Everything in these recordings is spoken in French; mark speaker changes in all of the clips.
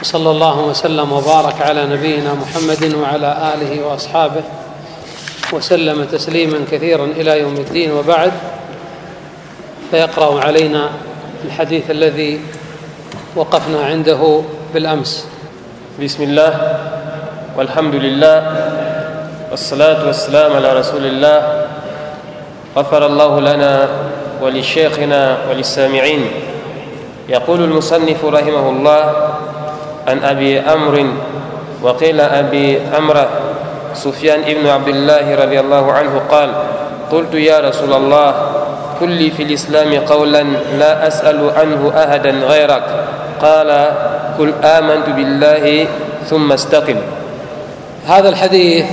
Speaker 1: صلى الله وسلم وبارك على نبينا محمد وعلى آله وأصحابه وسلم تسليما كثيرا إلى يوم الدين، وبعد، فيقرأ علينا الحديث الذي وقفنا عنده بالأمس.
Speaker 2: بسم الله والحمد لله والصلاة والسلام على رسول الله. غفر الله لنا ولشيخنا وللسامعين. يقول المصنف رحمه الله: عن أبي عمرو وقيل أبي عمرو سفيان ابن عبد الله رضي الله عنه قال: قلت يا رسول الله قل لي في الإسلام قولا لا أسأل عنه أحدا غيرك. قال: قل آمنت بالله ثم استقم.
Speaker 1: هذا الحديث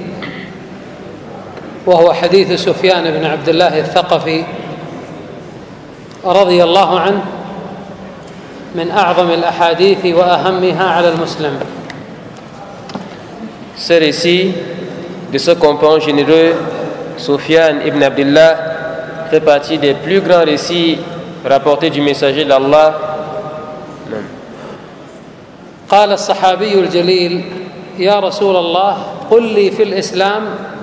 Speaker 1: وهو حديث سفيان بن عبد الله الثقفي رضي الله عنه، من أعظم الأحاديث وأهمها على المسلم.
Speaker 2: Ce récit de ce compagnon généreux, Sufyan ibn Abdullah, fait partie des plus grands récits rapportés du messager d'Allah.
Speaker 1: قال الصحابي الجليل: يا رسول الله قل لي في الإسلام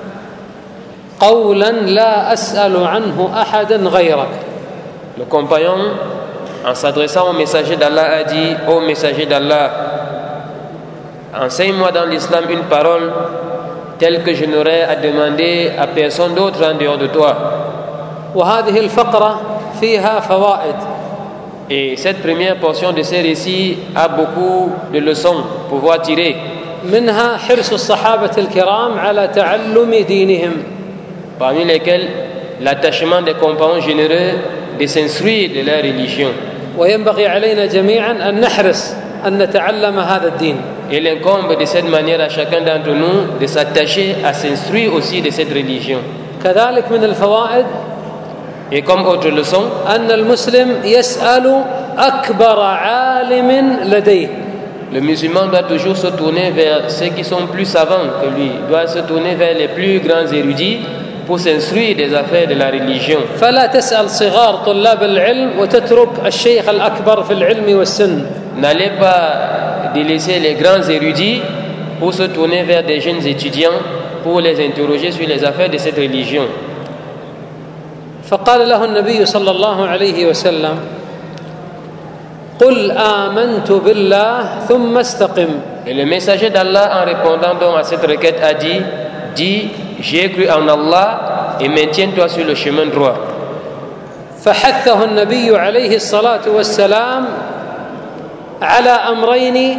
Speaker 1: قولا لا أسأل عنه أحدا غيرك.
Speaker 2: Le compagnon, en s'adressant au messager d'Allah, a dit: ô messager d'Allah, enseigne-moi dans l'islam une parole telle que je n'aurais à demander à personne d'autre en dehors de toi.
Speaker 1: وهذه الفقرة فيها فوائد.
Speaker 2: Et cette première portion de ces récits a beaucoup de leçons pour pouvoir tirer.
Speaker 1: منها حرص الصحابة الكرام على تعلم دينهم.
Speaker 2: Parmi lesquels l'attachement des compagnons généreux de s'instruire de leur religion.
Speaker 1: وينبغي علينا جميعا أن نحرص أن نتعلم هذا الدين.
Speaker 2: Il incombe de cette manière à chacun d'entre nous de s'attacher à s'instruire aussi de cette religion.
Speaker 1: كذلك من الفوائد
Speaker 2: Et comme autre leçon,
Speaker 1: أن المسلم يسأل أكبر عالم لديه.
Speaker 2: Le musulman doit toujours se tourner vers ceux qui sont plus savants que lui, doit se tourner vers les plus grands érudits pour s'instruire des affaires de la religion.
Speaker 1: فلا تسأل صغار طلاب العلم وتترك الشيخ الأكبر في العلم والسن.
Speaker 2: N'allez pas délaisser les grands érudits pour se tourner vers des jeunes étudiants pour les interroger sur les affaires de cette religion.
Speaker 1: فقال له النبي صلى الله عليه وسلم: قل آمنت بالله ثم استقم.
Speaker 2: Et le messager d'Allah, en répondant donc à cette requête, a dit: j'ai cru en Allah et maintiens-toi sur le chemin droit.
Speaker 1: فحثه النبي عليه الصلاة والسلام على أمرين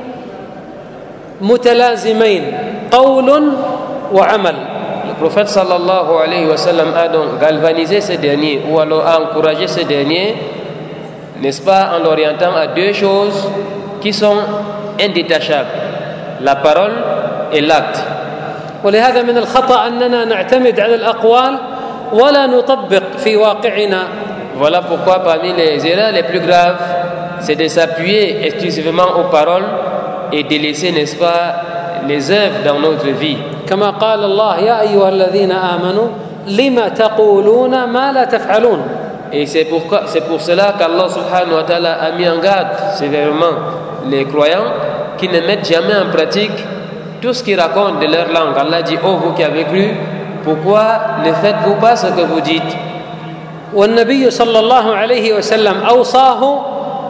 Speaker 1: متلازمين: قول وعمل.
Speaker 2: Le prophète sallallahu alayhi wa sallam a donc galvanisé ce dernier, ou alors a encouragé ce dernier, n'est-ce pas, en l'orientant à deux choses qui sont indétachables: la parole et l'acte.
Speaker 1: ولهذا من الخطأ أننا نعتمد على الأقوال ولا نطبق في واقعنا.
Speaker 2: Voilà pourquoi parmi les erreurs les plus graves, c'est de s'appuyer exclusivement aux paroles et de laisser, n'est-ce pas, les œuvres dans notre vie.
Speaker 1: كما قال الله: يا أيها الذين آمنوا لما تقولون ما لا تفعلون.
Speaker 2: Et c'est pour cela qu'Allah subhanahu wa ta'ala a mis en garde sévèrement les croyants qui ne mettent jamais en pratique tout ce qu'ils racontent de leur langue. Allah dit: oh, vous qui avez cru, pourquoi ne faites-vous pas ce que vous dites?
Speaker 1: والنبي صلى الله عليه وسلم أوصاه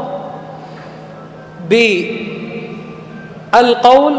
Speaker 1: بالقول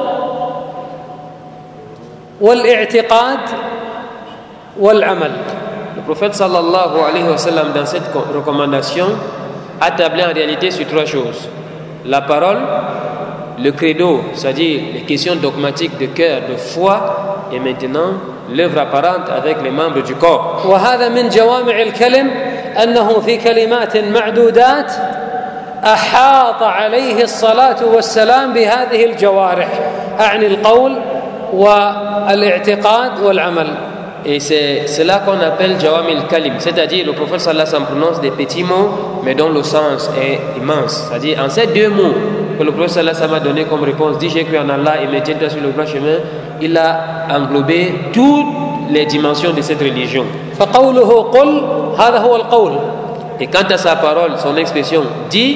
Speaker 1: والاعتقاد والعمل.
Speaker 2: Le prophète sallallahu alayhi wa sallam, dans cette recommandation, a tablé en réalité sur trois choses: la parole, le credo, c'est-à-dire les questions dogmatiques de cœur, de foi, et maintenant l'œuvre apparente avec les membres du corps.
Speaker 1: وهذا من جوامع الكلم أنه في كلمات معدودات أحاط عليه الصلاة والسلام بهذه الجوارح، أعني القول والاعتقاد والعمل.
Speaker 2: Et c'est cela qu'on appelle Jawamil Kalim, c'est-à-dire le prophète sallallahu alayhi wa sallam prononce des petits mots mais dont le sens est immense. C'est-à-dire en ces deux mots que le prophète sallallahu alayhi wa sallam a donné comme réponse: dis j'ai cru en Allah et maintiens-toi sur le droit chemin, il a englobé toutes les dimensions de cette religion.
Speaker 1: فقوله قل هذا هو القول.
Speaker 2: Et quant à sa parole, son expression dit,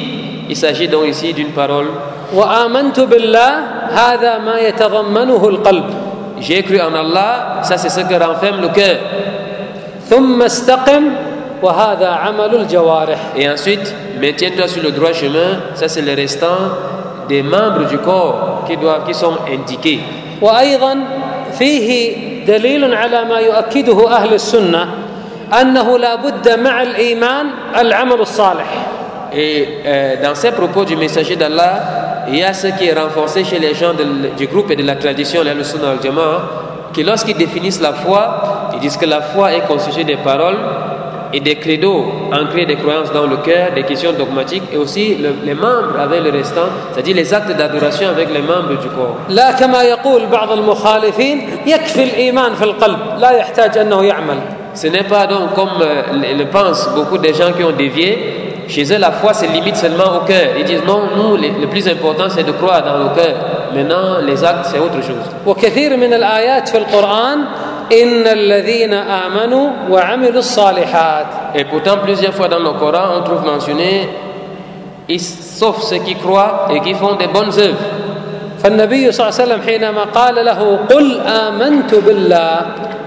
Speaker 2: il s'agit donc ici d'une parole.
Speaker 1: وآمنت بالله هذا ما يتضمنه القلب.
Speaker 2: J'ai cru en Allah, ça c'est ce que renferme le cœur.
Speaker 1: ثم استقم وهذا عمل الجوارح.
Speaker 2: Et ensuite, maintiens-toi sur le droit chemin, ça c'est le restant des membres du corps qui sont indiqués.
Speaker 1: وأيضا فيه دليل على ما يؤكده أهل السنة أنه لا بد مع الإيمان العمل الصالح.
Speaker 2: Et dans ces propos du messager d'Allah, il y a ce qui est renforcé chez les gens du groupe et de la tradition, la Sunna wal Jama'a, que lorsqu'ils définissent la foi, ils disent que la foi est constituée des paroles et des credos ancrés des croyances dans le cœur, des questions dogmatiques et aussi les membres avec le restant, c'est-à-dire les actes d'adoration avec les membres du corps.
Speaker 1: لا كما يقول بعض المخالفين يكفي الإيمان في القلب لا يحتاج أنه يعمل.
Speaker 2: Ce n'est pas donc comme le pensent beaucoup des gens qui ont dévié. Chez eux, la foi se limite seulement au cœur. Ils disent non, nous, le plus important, c'est de croire dans le cœur. Maintenant, les actes, c'est autre chose.
Speaker 1: وكثير من الآيات في القرآن إن الذين آمنوا وعملوا الصالحات.
Speaker 2: Et pourtant, plusieurs fois dans le Coran, on trouve mentionné, sauf ceux qui croient et qui font des bonnes œuvres.
Speaker 1: فالنبي صلى الله عليه وسلم حينما قال له قل آمنت بالله.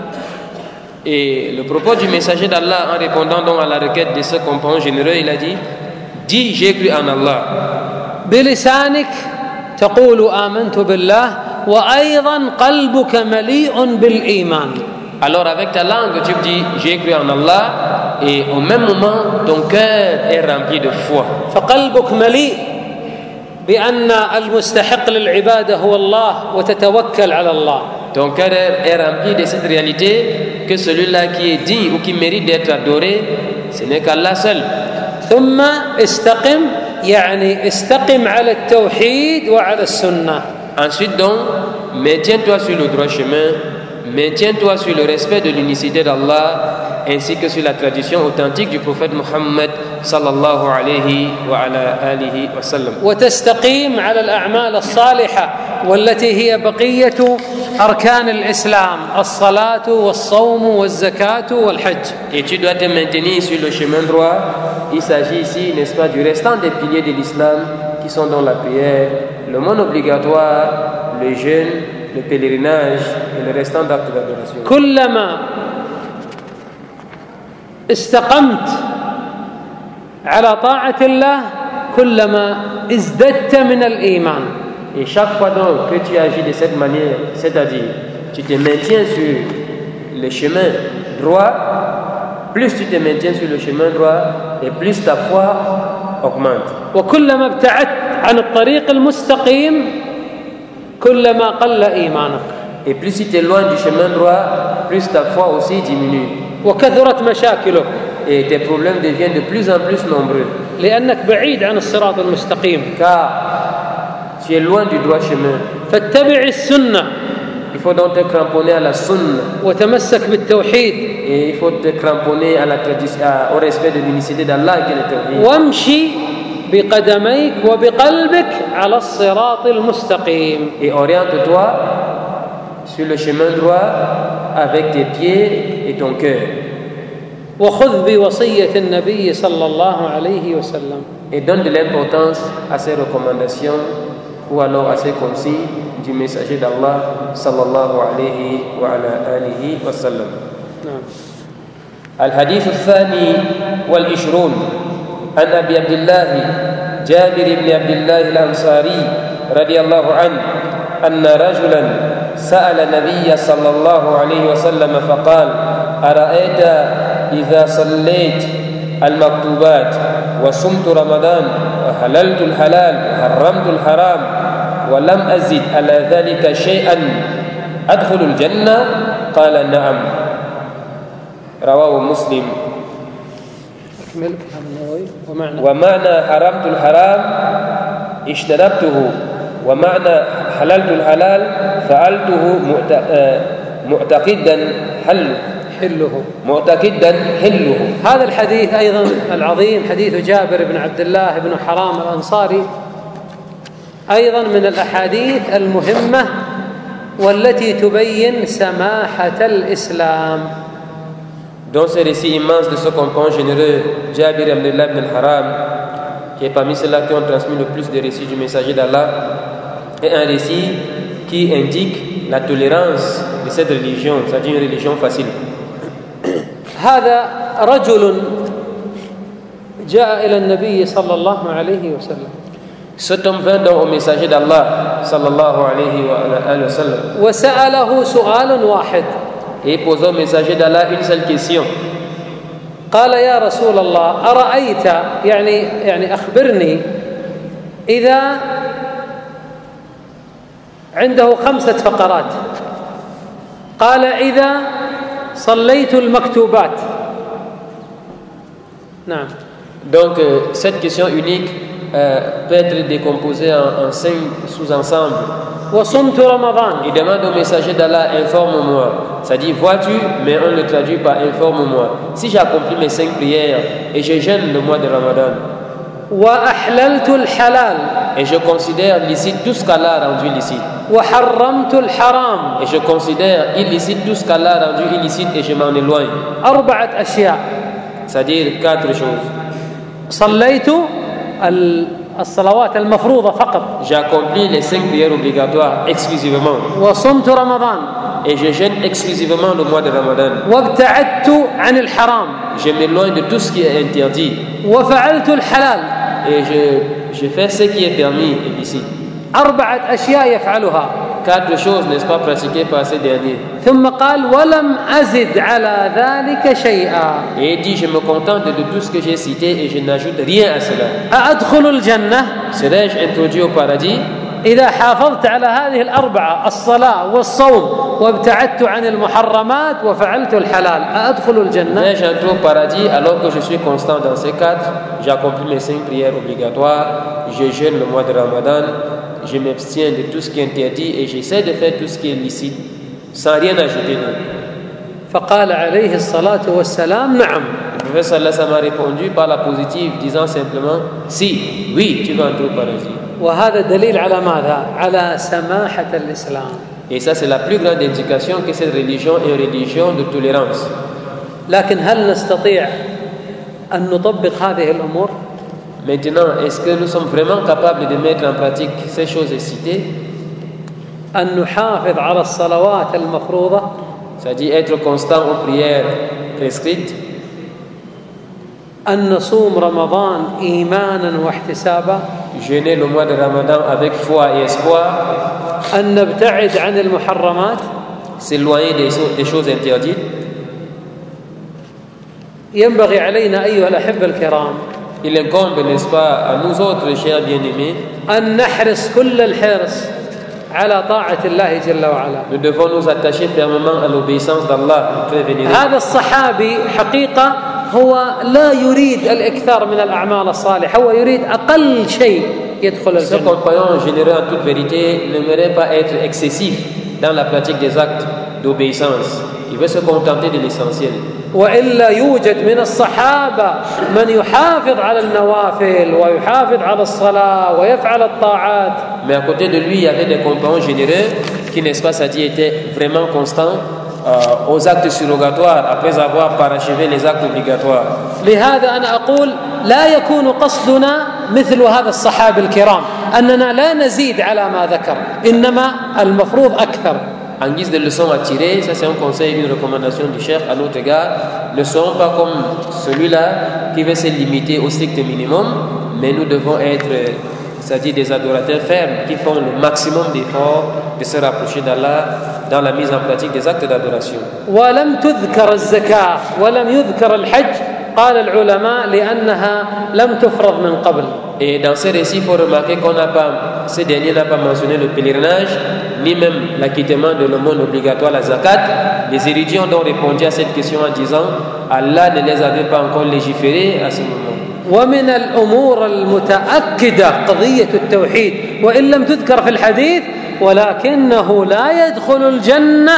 Speaker 2: Et le propos du messager d'Allah en répondant donc à la requête de ce compagnon généreux, il a dit, dis j'ai cru en Allah.
Speaker 1: بلسانك تقول آمنت بالله وأيضا قلبك مليء بالإيمان.
Speaker 2: Alors avec ta langue tu dis j'ai cru en Allah et au même moment ton cœur est rempli de foi.
Speaker 1: فقلبك مليء بأن المستحق للعبادة هو الله وتتوكل على الله.
Speaker 2: Ton cœur est rempli de cette réalité que celui-là qui est digne ou qui mérite d'être adoré, ce n'est qu'Allah seul.
Speaker 1: ثم استقم يعني استقم على التوحيد وعلى السنة.
Speaker 2: Ensuite donc, maintiens-toi sur le droit chemin, maintiens-toi sur le respect de l'unicité d'Allah ainsi que sur la tradition authentique du prophète Muhammad sallallahu alayhi wa ala alihi wa sallam.
Speaker 1: وتستقيم على الأعمال الصالحة والتي هي بقية أركان الإسلام الصلاة والصوم والزكاة والحج.
Speaker 2: Et tu dois te maintenir sur le chemin droit. Il s'agit ici, n'est-ce pas, du restant des piliers de l'islam qui sont dans la prière, le monde obligatoire, le jeûne, le pèlerinage et le restant d'actes d'adoration.
Speaker 1: كلما استقمت على طاعة الله كلما ازددت من الإيمان.
Speaker 2: Et chaque fois donc que tu agis de cette manière, c'est-à-dire tu te maintiens sur le chemin droit, plus tu te maintiens sur le chemin droit et plus ta foi augmente.
Speaker 1: وكلما ابتعدت عن الطريق المستقيم كلما قل إيمانك.
Speaker 2: Et plus tu t'éloignes du chemin droit, plus ta foi aussi diminue.
Speaker 1: وكثرت مشاكلك.
Speaker 2: Et tes problèmes deviennent de plus en plus nombreux.
Speaker 1: لأنك بعيد عن الصراط المستقيم.
Speaker 2: Car tu es loin du droit chemin.
Speaker 1: فاتبع السنة.
Speaker 2: Il faut donc te cramponner à la sunna.
Speaker 1: وتمسك بالتوحيد.
Speaker 2: Et il faut te cramponner à la tradition, au respect de l'unicité d'Allah qui est le tawhid.
Speaker 1: وامشي بقدميك وبقلبك على الصراط المستقيم.
Speaker 2: Et oriente-toi sur le chemin droit avec tes pieds et ton cœur.
Speaker 1: وخذ بوصية النبي صلى الله عليه وسلم.
Speaker 2: Et donne de l'importance à ces recommandations ou alors à ces consignes du messager d'Allah sallallahu alayhi wa ala alihi wa sallam. الحديث الثاني والعشرون عن أبي عبد الله جابر بن عبد الله الأنصاري رضي الله عنه أن رجلا سأل النبي صلى الله عليه وسلم فقال أرأيت إذا صليت المكتوبات وصمت رمضان وحللت الحلال وحرمت الحرام ولم أزد على ذلك شيئا أدخل الجنة قال نعم رواه مسلم. ومعنى حرمت الحرام اجتنبته ومعنى حللت الحلال فعلته معتقدا حله معتقدا حله.
Speaker 1: هذا الحديث أيضا العظيم حديث جابر بن عبد الله بن حرام الأنصاري أيضا من الأحاديث المهمة والتي تبين سماحة الإسلام.
Speaker 2: Dans ce récit immense de ce compagnon généreux, Jabir ibn Abdullah ibn Haram, qui est parmi ceux-là qui ont transmis le plus de récits du messager d'Allah, est un récit qui indique la tolérance de cette religion, c'est-à-dire une religion facile.
Speaker 1: هذا رجل جاء إلى النبي صلى الله عليه وسلم.
Speaker 2: Cet homme vint donc au messager d'Allah sallallahu alayhi wa sallam
Speaker 1: وسأله سؤال واحد.
Speaker 2: Et posa au messager d'Allah une seule question.
Speaker 1: قال يا رسول الله أرأيت يعني أخبرني إذا عنده 5 فقرات. قال إذا صليت المكتوبات. نعم.
Speaker 2: Donc cette question unique peut être décomposée en 5 sous-ensembles.
Speaker 1: وصمت رمضان.
Speaker 2: Il demande au messager d'Allah, informe-moi. Ça dit, vois-tu, mais on le traduit par informe-moi. Si j'ai accompli mes 5 prières et je jeûne le mois de Ramadan,
Speaker 1: وأحللت الحلال.
Speaker 2: Et je considère licite tout ce qu'Allah a rendu licite.
Speaker 1: وحرمت الحرام.
Speaker 2: Et je considère illicite tout ce qu'Allah a rendu illicite et je m'en éloigne.
Speaker 1: 4 أشياء.
Speaker 2: C'est-à-dire 4 choses.
Speaker 1: صليت الصلوات المفروضة فقط.
Speaker 2: J'ai accompli les 5 prières obligatoires exclusivement.
Speaker 1: وصمت رمضان.
Speaker 2: Et je jeûne exclusivement le mois de Ramadan.
Speaker 1: وابتعدت عن الحرام.
Speaker 2: Je m'éloigne de tout ce qui est interdit.
Speaker 1: وفعلت الحلال.
Speaker 2: Et je fais ce qui est permis et licite.
Speaker 1: 4 أشياء يفعلها.
Speaker 2: 4 choses, n'est-ce pas, pratiquées par ces derniers.
Speaker 1: ثم قال ولم أزد على ذلك شيئا.
Speaker 2: Et il dit, je me contente de tout ce que j'ai cité et je n'ajoute rien à cela.
Speaker 1: أأدخل الجنة؟
Speaker 2: Serais-je introduit au paradis
Speaker 1: إذا حافظت على هذه 4 الصلاة والصوم وابتعدت عن المحرمات وفعلت الحلال أأدخل الجنة؟
Speaker 2: Vais-je entrer au paradis alors que je suis constant dans ces 4? J'accomplis mes 5 prières obligatoires, je jeûne le mois de Ramadan, je m'abstiens de tout ce qui est interdit et j'essaie de faire tout ce qui est licite sans rien ajouter.
Speaker 1: فقال عليه الصلاة والسلام نعم.
Speaker 2: Le prophète sallallahu alayhi wa sallam a répondu par la positive, disant simplement si, oui, tu vas entrer au paradis.
Speaker 1: وهذا دليل على ماذا؟ على سماحة الإسلام.
Speaker 2: Et ça, c'est la plus grande indication que cette religion est une religion de tolérance.
Speaker 1: لكن هل نستطيع أن نطبق هذه الأمور؟
Speaker 2: Maintenant, est-ce que nous sommes vraiment capables de mettre en pratique ces choses citées?
Speaker 1: أن نحافظ على الصلوات المفروضة.
Speaker 2: C'est-à-dire être constant aux prières prescrites.
Speaker 1: أن نصوم رمضان إيمانا واحتسابا.
Speaker 2: Jeûner le mois de Ramadan avec foi et espoir.
Speaker 1: أن نبتعد عن المحرمات.
Speaker 2: S'éloigner des choses interdites.
Speaker 1: ينبغي علينا أيها الأحبة الكرام.
Speaker 2: Il incombe, n'est-ce pas, à nous autres, chers bien-aimés,
Speaker 1: أن نحرص كل الحرص على طاعة الله جل وعلا.
Speaker 2: Nous devons nous attacher fermement à l'obéissance d'Allah, très vénéré.
Speaker 1: هذا الصحابي حقيقة هو لا يريد الإكثار من الأعمال الصالحة، هو يريد أقل شيء يدخل
Speaker 2: Ce
Speaker 1: الجنة.
Speaker 2: compagnon généreux en toute vérité n'aimerait pas être excessif dans la pratique des actes d'obéissance. Il veut se contenter de l'essentiel.
Speaker 1: وإلا يوجد من الصحابة من يحافظ على النوافل ويحافظ على الصلاة ويفعل الطاعات.
Speaker 2: Mais à côté de lui, il y avait des compagnons généreux qui, n'est-ce pas, ça dit, étaient vraiment constants aux actes surrogatoires après avoir parachevé les actes obligatoires.
Speaker 1: لهذا أنا أقول لا يكون قصدنا مثل هذا الصحابة الكرام أننا لا نزيد على ما ذكر، إنما المفروض أكثر.
Speaker 2: En guise de leçon à tirer, ça c'est un conseil, une recommandation du cheikh à notre égard, ne serons pas comme celui-là qui veut se limiter au strict minimum, mais nous devons être, c'est-à-dire des adorateurs fermes qui font le maximum d'efforts de se rapprocher d'Allah dans la mise en pratique des actes d'adoration.
Speaker 1: ولم تذكر الزكاة ولم يذكر الحج قال العلماء لأنها لم تفرض من قبل.
Speaker 2: Et dans ces récits, il faut remarquer ce dernier n'a pas mentionné le pèlerinage, ni même l'acquittement de l'aumône obligatoire, la zakat. Les érudits ont donc répondu à cette question en disant Allah ne les avait pas encore légiférés à ce moment.
Speaker 1: ومن الأمور المتأكدة قضية التوحيد وإن لم تذكر في الحديث ولكنه لا يدخل الجنة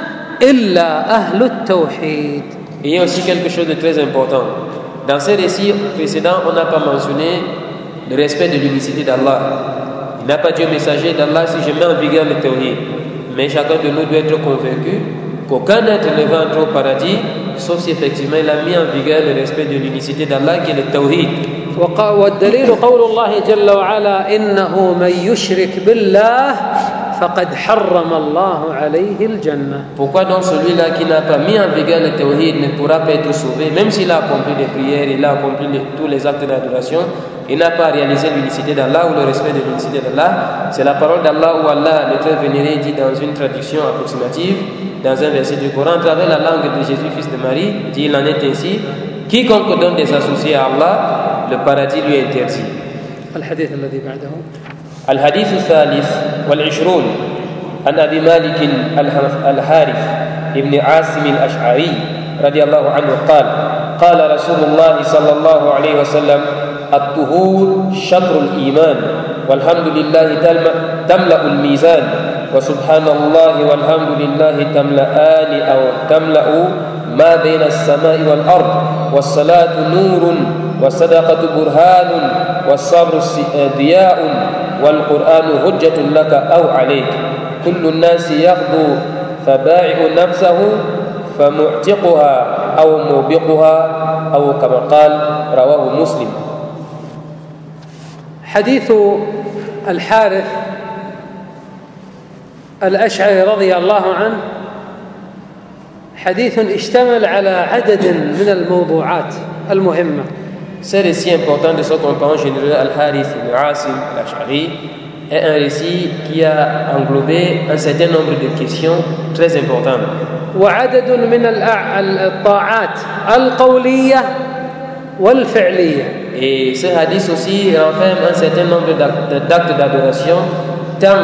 Speaker 1: إلا أهل التوحيد.
Speaker 2: Il y a aussi quelque chose de très important. Dans ces récits précédents, on n'a pas mentionné le respect de l'unicité d'Allah. Il n'a pas dit au messager d'Allah si je mets en vigueur le tawhid. Mais chacun de nous doit être convaincu qu'aucun être ne va entrer au paradis sauf si effectivement il a mis en vigueur le respect de l'unicité d'Allah qui est le tawhid.
Speaker 1: والدليل قول الله جل وعلا إنه من يشرك بالله فقد حرم الله عليه الجنة.
Speaker 2: Pourquoi donc celui-là qui n'a pas mis en vigueur le tawhid ne pourra pas être sauvé, même s'il a accompli des prières, il a accompli tous les actes d'adoration, il n'a pas réalisé l'unicité d'Allah ou le respect de l'unicité d'Allah. C'est la parole d'Allah où Allah, le très vénéré, dit dans une traduction approximative, dans un verset du Coran, à travers la langue de Jésus, fils de Marie, dit il en est ainsi, quiconque donne des associés à Allah, le paradis lui est interdit.
Speaker 1: الحديث الذي بعده.
Speaker 2: الحديث الثالث والعشرون عن أبي مالك الحارث ابن عاصم الأشعري رضي الله عنه قال قال رسول الله صلى الله عليه وسلم الطهور شطر الإيمان والحمد لله تملأ الميزان وسبحان الله والحمد لله تملأان أو تملأ ما بين السماء والأرض والصلاة نور والصدقة برهان والصبر ضياء والقرآن حجة لك أو عليك كل الناس يغدو فبائع نفسه فمعتقها أو موبقها أو كما قال رواه مسلم.
Speaker 1: حديث الحارث الأشعري رضي الله عنه حديث اشتمل على عدد من الموضوعات المهمة.
Speaker 2: Ce récit important de son compagnon généreux Al-Harith ibn Asim al-Ash'ari est un récit qui a englobé un certain nombre de questions très importantes.
Speaker 1: وعدد من الطاعات القولية والفعلية.
Speaker 2: Et ce hadith aussi renferme un certain nombre d'actes d'adoration, tant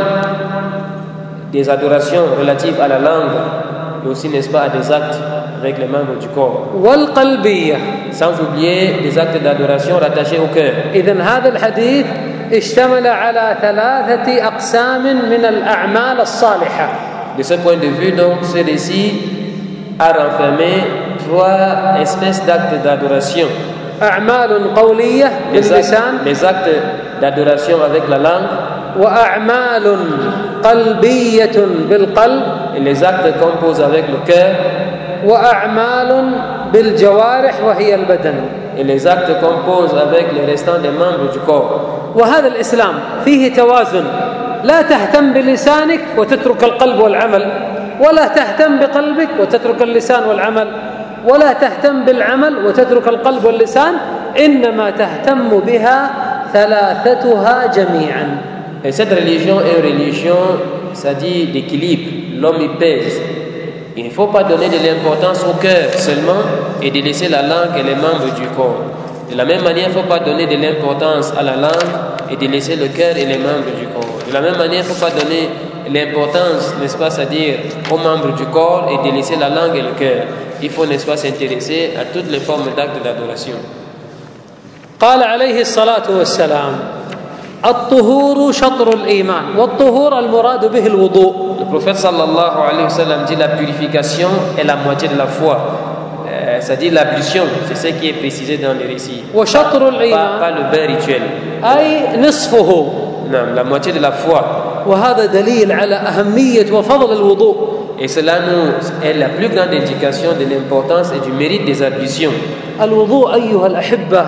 Speaker 2: des adorations relatives à la langue, mais aussi, n'est-ce pas, à des actes avec les membres du corps.
Speaker 1: والقلبية.
Speaker 2: Sans oublier des actes d'adoration rattachés au cœur.
Speaker 1: إذن هذا الحديث اشتمل على 3 أقسام من الأعمال الصالحة.
Speaker 2: De ce point de vue, donc, ce récit a renfermé 3 espèces d'actes d'adoration.
Speaker 1: أعمال قولية باللسان.
Speaker 2: Les actes d'adoration avec la langue.
Speaker 1: وأعمال قلبية بالقلب.
Speaker 2: Et les actes qu'on pose avec le cœur.
Speaker 1: وأعمال بالجوارح وهي البدن.
Speaker 2: Et les actes qu'on pose avec les restants des membres du corps.
Speaker 1: وهذا الإسلام فيه توازن، لا تهتم بلسانك وتترك القلب والعمل، ولا تهتم بقلبك وتترك اللسان والعمل، ولا تهتم بالعمل وتترك القلب واللسان، إنما تهتم بها ثلاثتها جميعا.
Speaker 2: Et cette religion est une religion, ça dit, d'équilibre. L'homme y pèse. Il ne faut pas donner de l'importance au cœur seulement et de laisser la langue et les membres du corps. De la même manière, il ne faut pas donner de l'importance à la langue et de laisser le cœur et les membres du corps. De la même manière, il ne faut pas donner l'importance, n'est-ce pas, c'est-à-dire aux membres du corps et de laisser la langue et le cœur. Il faut, n'est-ce pas, s'intéresser à toutes les formes d'actes d'adoration.
Speaker 1: قال عليه الصلاة والسلام الطهور شطر الإيمان والطهور المراد به الوضوء.
Speaker 2: Le prophète sallallahu alayhi wa sallam dit la purification est la moitié de la foi. C'est-à-dire l'ablution, c'est ce qui est précisé dans les récits.
Speaker 1: وشطر الإيمان
Speaker 2: Pas le bain rituel.
Speaker 1: أي نصفه.
Speaker 2: Non, la moitié de la foi.
Speaker 1: وهذا دليل على أهمية وفضل الوضوء.
Speaker 2: Et cela nous est la plus grande indication de l'importance et du mérite des ablutions.
Speaker 1: الوضوء أيها الأحبة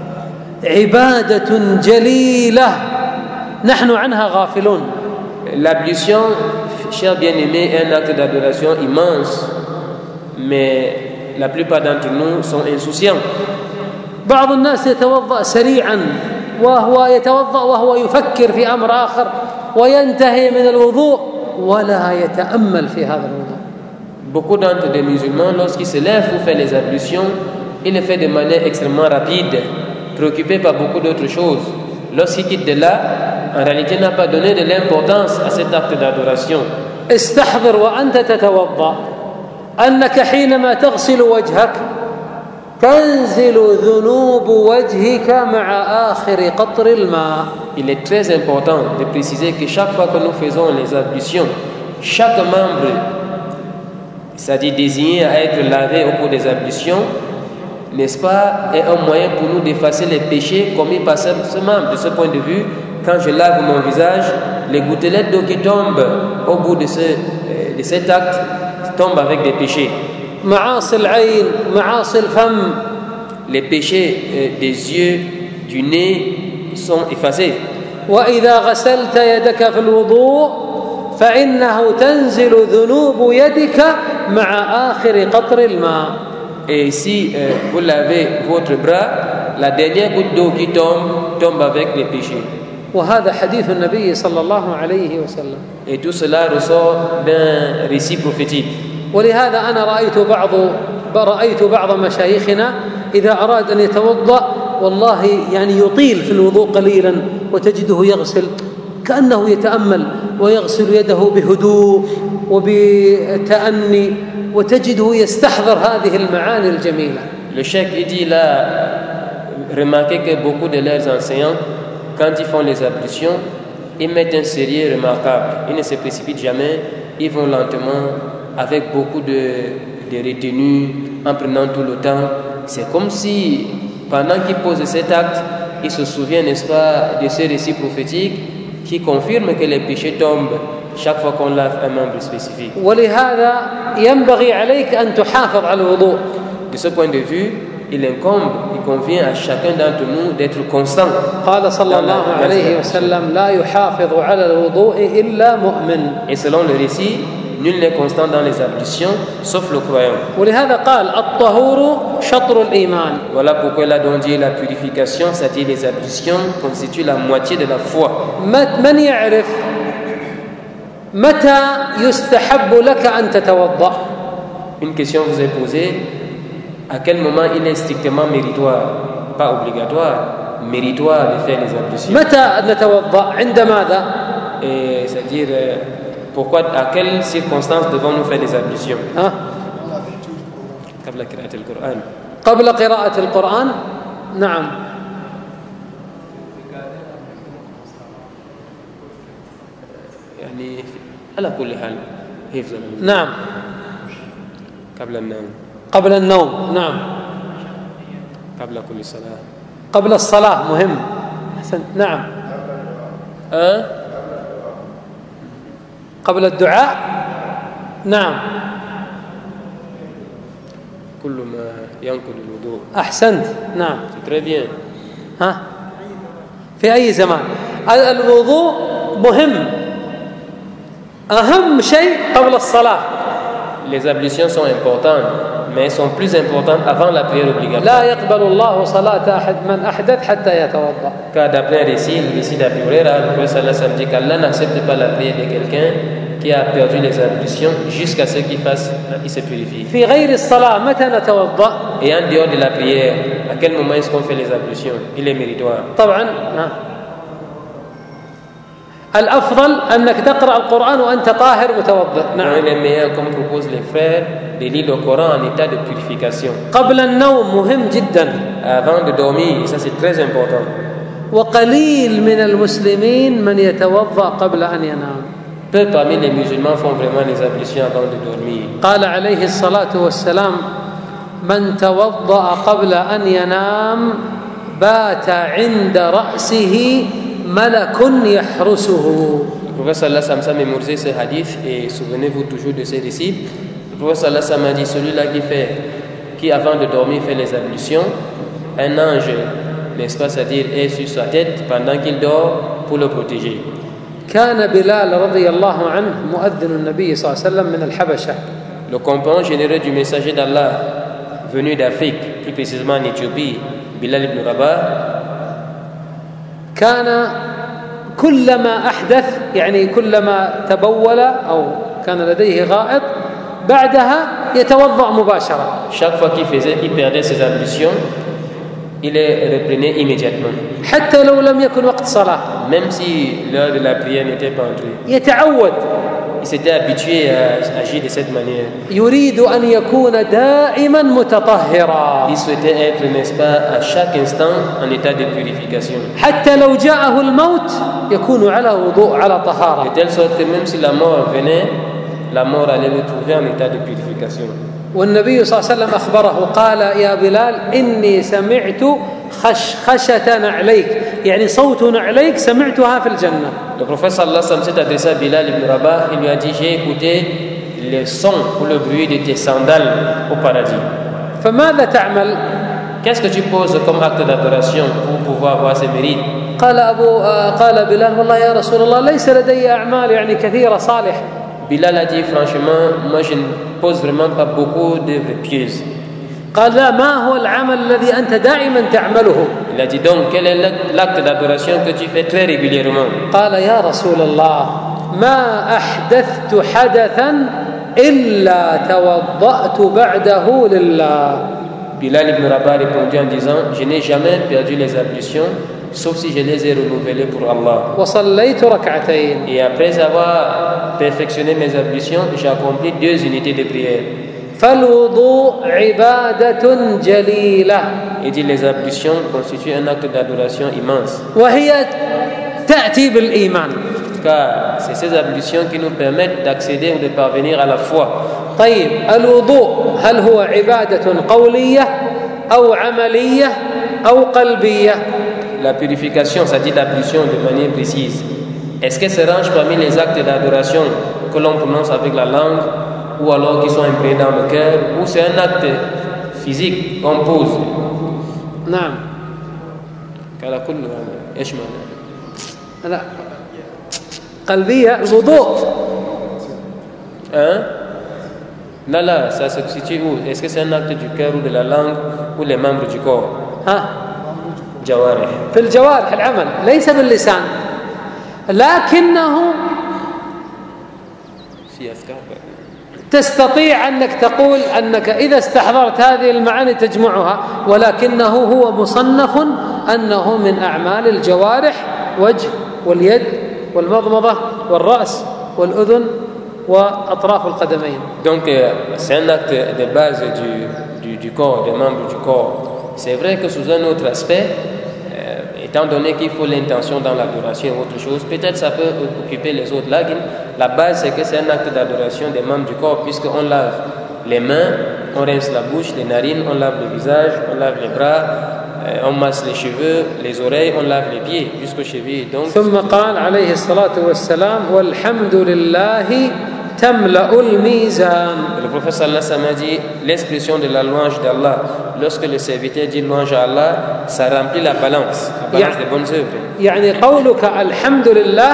Speaker 1: عبادة جليلة نحن عنها غافلون.
Speaker 2: L'ablution, chers bien-aimés, est un acte d'adoration immense, mais la plupart d'entre nous sont insouciants.
Speaker 1: بعض الناس يتوضأ سريعا وهو يتوضأ وهو يفكر في أمر آخر وينتهي من الوضوء ولا يتأمل في هذا الوضوء.
Speaker 2: Beaucoup d'entre les musulmans, lorsqu'ils se lèvent pour faire les ablutions, ils le font de manière extrêmement rapide, préoccupés par beaucoup d'autres choses. Lorsqu'il quitte de là, en réalité n'a pas donné de l'importance à cet acte d'adoration.
Speaker 1: استحضر وأنت تتوضأ أنك حينما تغسل وجهك تنزل ذنوب وجهك مع آخر قطر الماء.
Speaker 2: Il est très important de préciser que chaque fois que nous faisons les ablutions, chaque membre, c'est-à-dire désigné à être lavé au cours des ablutions, n'est-ce pas, est un moyen pour nous d'effacer les péchés commis par ce membre. De ce point de vue, quand je lave mon visage, les gouttelettes d'eau qui tombent au bout de cet acte tombent avec des péchés.
Speaker 1: معاصي العين معاصي الفم.
Speaker 2: Les péchés des yeux, du nez sont effacées.
Speaker 1: وإذا غسلت يدك في الوضوء فإنه تنزل ذنوب يدك مع آخر قطر الماء.
Speaker 2: Et si vous lavez votre bras, la dernière goutte d'eau qui tombe avec les péchés.
Speaker 1: وهذا حديث النبي صلى الله عليه وسلم.
Speaker 2: Et tout cela ressort d'un récit prophétique.
Speaker 1: ولهذا أنا رأيت بعض مشايخنا إذا أراد أن يتوضأ والله يعني يطيل في الوضوء قليلا وتجده يغسل كأنه يتأمل ويغسل يده بهدوء وبتأني وتجده يستحضر هذه المعاني الجميلة.
Speaker 2: Le cheikh il a remarqué que beaucoup de leurs enseignants, quand ils font les ablutions, ils mettent un sérieux remarquable. Ils ne se précipitent jamais, ils vont lentement, avec beaucoup de retenue, en prenant tout le temps. C'est comme si, pendant qu'ils posent cet acte, ils se souviennent, n'est-ce pas, de ce récit prophétique qui confirme que les péchés tombent chaque fois qu'on lave un membre spécifique.
Speaker 1: ولهذا ينبغي عليك أن تحافظ على الوضوء.
Speaker 2: De ce point de vue, il convient à chacun d'entre nous d'être constant.
Speaker 1: قال صلى الله عليه وسلم لا يحافظ على الوضوء إلا مؤمن.
Speaker 2: Et selon le récit, nul n'est constant dans les ablutions sauf le croyant.
Speaker 1: ولهذا قال الطهور شطر الإيمان.
Speaker 2: Voilà pourquoi il a donc dit la purification, c'est-à-dire les ablutions, constitue la moitié de la foi.
Speaker 1: من يعرف متى يستحب لك أن تتوضأ؟
Speaker 2: Une question vous est posée. À quel moment il est strictement méritoire, pas obligatoire, méritoire de faire les ablutions?
Speaker 1: متى نتوضأ؟ عند ماذا؟
Speaker 2: Et c'est-à-dire pourquoi, à quelles circonstances devons-nous faire les ablutions? قبل قراءة القرآن.
Speaker 1: قبل قراءة القرآن؟ نعم.
Speaker 2: يعني على كل حال حفظا.
Speaker 1: نعم.
Speaker 2: قبل النوم.
Speaker 1: قبل النوم. نعم.
Speaker 2: قبل كل صلاة.
Speaker 1: قبل الصلاة مهم. حسن. نعم. قبل الدعاء. نعم.
Speaker 2: كل ما ينقض الوضوء.
Speaker 1: أحسنت. نعم.
Speaker 2: Très bien.
Speaker 1: في أي زمان. الوضوء مهم. أهم شيء قبل الصلاة.
Speaker 2: Les ablutions sont importantes, mais elles sont plus importantes avant la prière obligatoire.
Speaker 1: لا يقبل الله صلاة أحد من أحدث حتى يتوضأ.
Speaker 2: Car d'après un récit, le récit d'Abu Huraira, le prophète sallallahu alayhi wa sallam dit qu'Allah n'accepte pas la prière de quelqu'un qui a perdu les ablutions jusqu'à ce qu'il se purifie.
Speaker 1: في غير الصلاة متى نتوضأ؟
Speaker 2: Et en dehors de la prière, à quel moment est-ce qu'on fait les ablutions? Il est méritoire.
Speaker 1: طبعا الأفضل أنك تقرأ القرآن وأنت طاهر متوضئ.
Speaker 2: نعم. Il est meilleur, comme proposent les frères, de lire le Coran en état de purification.
Speaker 1: قبل النوم مهم جدا.
Speaker 2: Avant de dormir, ça c'est très important.
Speaker 1: وقليل من المسلمين من يتوضأ قبل أن ينام.
Speaker 2: Peu parmi les musulmans font vraiment les ablutions avant de dormir.
Speaker 1: قال عليه الصلاة والسلام من توضأ قبل أن ينام بات عند رأسه ملك يحرسه.
Speaker 2: Le prophète sallallahu alayhi wa sallam a mémorisé ce hadith et souvenez-vous toujours de ces récits. Le prophète sallallahu alayhi wa sallam a dit celui-là qui avant de dormir fait les ablutions, un ange, n'est-ce pas, c'est-à-dire est sur sa tête pendant qu'il dort pour le protéger.
Speaker 1: كان بلال رضي الله عنه مؤذن النبي صلى الله عليه وسلم من الحبشة.
Speaker 2: Le compagnon généreux du messager d'Allah venu d'Afrique, plus précisément en Éthiopie, Bilal ibn Rabah,
Speaker 1: كان كلما أحدث يعني كلما تبول أو كان لديه غائط بعدها يتوضأ مباشرة.
Speaker 2: Chaque fois qu'il perdait ses ablutions, il les reprenait immédiatement.
Speaker 1: حتى لو لم يكن وقت صلاة.
Speaker 2: Même si l'heure de la prière n'était pas entrée.
Speaker 1: يتعود.
Speaker 2: Il s'était habitué à agir de cette manière.
Speaker 1: يريد أن يكون دائما متطهرا.
Speaker 2: Il souhaitait être, n'est-ce pas, à chaque instant en état de purification.
Speaker 1: حتى لو جاءه الموت يكون على وضوء على طهارة.
Speaker 2: De telle sorte que même si la mort venait, la mort allait le trouver en état de purification.
Speaker 1: والنبي صلى الله عليه وسلم أخبره قال يا بلال إني سمعت خشخشة نعليك يعني صوت نعليك سمعتها في الجنة.
Speaker 2: Le prophète sallallahu alayhi wa sallam s'est adressé à Bilal ibn Rabah. Il lui a dit j'ai écouté les sons ou le bruit de tes sandales au paradis.
Speaker 1: فماذا تعمل؟
Speaker 2: qu'est-ce que tu poses comme acte d'adoration pour pouvoir avoir ces mérites?
Speaker 1: قال بلال والله يا رسول الله ليس لدي أعمال يعني كثيرة صالحة.
Speaker 2: Bilal a dit franchement, moi je ne pose vraiment pas beaucoup d'œuvres pieuses.
Speaker 1: قال لا ما هو العمل الذي أنت دائما تعمله؟
Speaker 2: Il a dit donc quel est l'acte d'adoration que tu fais très régulièrement?
Speaker 1: قال يا رسول الله ما أحدثت حدثا إلا توضأت بعده لله.
Speaker 2: Bilal ibn Rabah répondit en disant, je n'ai jamais perdu les ablutions sauf si je les ai renouvelées pour Allah.
Speaker 1: وصليت ركعتين.
Speaker 2: Et après avoir perfectionné mes ablutions, j'ai accompli 2 unités de prière.
Speaker 1: فالوضوء عبادة جليلة.
Speaker 2: Il dit les ablutions constituent un acte d'adoration immense.
Speaker 1: وهي تأتي بالإيمان.
Speaker 2: Car c'est ces ablutions qui nous permettent d'accéder ou de parvenir à la foi.
Speaker 1: طيب الوضوء هل هو عبادة قولية أو عملية أو قلبية؟
Speaker 2: La purification, ça dit l'ablution de manière précise. Est-ce que ça range parmi les actes d'adoration que l'on prononce avec la langue ou alors qui sont imprégnés dans le cœur, ou c'est un acte physique qu'on pose?
Speaker 1: نعم. لا قلبية الوضوء.
Speaker 2: Hein? Là, ça se situe où? Est-ce que c'est un acte du cœur ou de la langue ou les membres du corps? جوارح.
Speaker 1: في الجوارح العمل ليس باللسان لكنه
Speaker 2: في أفكار
Speaker 1: تستطيع أنك تقول أنك إذا استحضرت هذه المعاني تجمعها، ولكنه هو مصنف أنه من أعمال الجوارح، وجه واليد والمضمضة والرأس والأذن وأطراف القدمين.
Speaker 2: Donc c'est un acte de base du corps, des membres du corps. C'est vrai que sous un autre aspect, étant donné qu'il faut l'intention dans l'adoration ou autre chose, peut-être ça peut occuper les autres. Là, la base c'est que c'est un acte d'adoration des membres du corps, puisqu'on lave les mains, on rince la bouche, les narines, on lave le visage, on lave les bras, on masse les cheveux, les oreilles, on lave les pieds jusqu'aux chevilles. Donc,
Speaker 1: ثم قال عليه الصلاة والسلام والحمد لله تملأ الميزان.
Speaker 2: Le prophète sallallahu alayhi wa sallam a dit l'expression de la louange d'Allah. Lorsque le serviteur dit louange à Allah, ça remplit la balance des bonnes œuvres.
Speaker 1: يعني قولك الحمد لله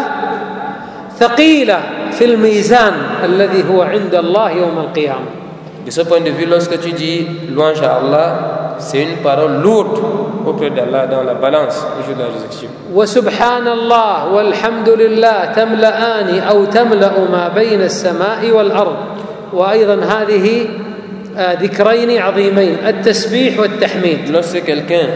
Speaker 1: ثقيلة في الميزان الذي هو عند الله يوم القيامة.
Speaker 2: De ce point de vue, lorsque tu dis louange à Allah, c'est une parole lourde auprès d'Allah dans la balance au jour de la résurrection.
Speaker 1: وسبحان الله والحمد لله تملأان أو تملأ ما بين السماء والأرض. وأيضا هذه ذكرين عظيمين التسبيح والتحميد.
Speaker 2: Lorsque quelqu'un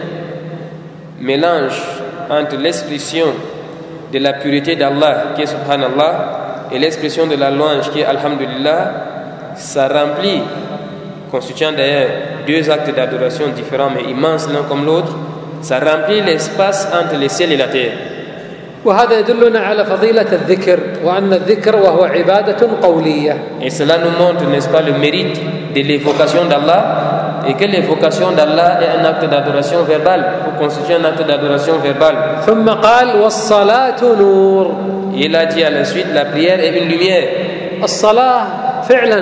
Speaker 2: mélange entre l'expression de la pureté d'Allah qui est Subhanallah et l'expression de la louange qui est Alhamdulillah, ça remplit, constituant d'ailleurs 2 actes d'adoration différents mais immenses l'un comme l'autre, ça remplit l'espace entre les ciels et la terre.
Speaker 1: وهذا يدلنا على فضيلة الذكر وأن الذكر وهو عبادة قولية.
Speaker 2: Et cela nous montre, n'est-ce pas, le mérite de l'évocation d'Allah et que l'évocation d'Allah est un acte d'adoration verbale ou constitue un acte d'adoration verbale.
Speaker 1: ثم قال والصلاة نور.
Speaker 2: Il a dit à la suite la prière est une lumière.
Speaker 1: الصلاة فعلا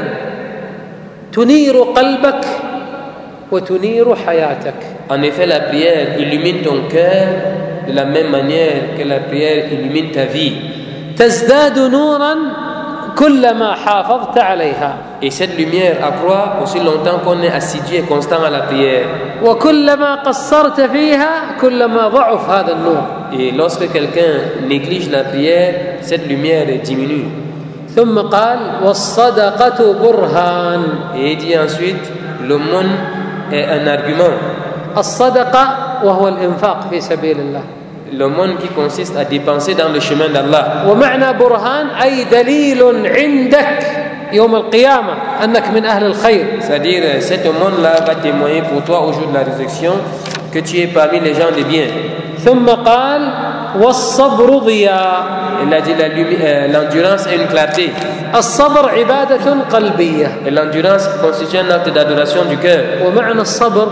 Speaker 1: تنير قلبك وتنير حياتك.
Speaker 2: En effet, la prière illumine ton cœur de la même manière que la prière illumine ta vie.
Speaker 1: تزداد نورا كلما حافظت عليها.
Speaker 2: Et cette lumière accroît aussi longtemps qu'on est assidu et constant à la prière.
Speaker 1: وكلما قصرت فيها كلما ضعف هذا النور.
Speaker 2: Et lorsque quelqu'un néglige la prière, cette lumière diminue.
Speaker 1: ثم قال والصدقة برهان.
Speaker 2: Et il dit ensuite l'aumône est un argument.
Speaker 1: الصدقة وهو الإنفاق في سبيل الله.
Speaker 2: L'aumône qui consiste à dépenser dans le chemin d'Allah.
Speaker 1: ومعنى برهان أي دليل عندك يوم القيامة أنك من أهل الخير.
Speaker 2: C'est-à-dire cet aumône-là va témoigner pour toi au jour de la résurrection que tu es parmi les gens de bien.
Speaker 1: ثم قال والصبر ضياء.
Speaker 2: Il a dit l'endurance est une clarté.
Speaker 1: الصبر عبادة قلبية.
Speaker 2: Et l'endurance constitue un acte d'adoration du cœur.
Speaker 1: ومعنى الصبر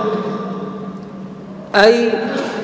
Speaker 1: أي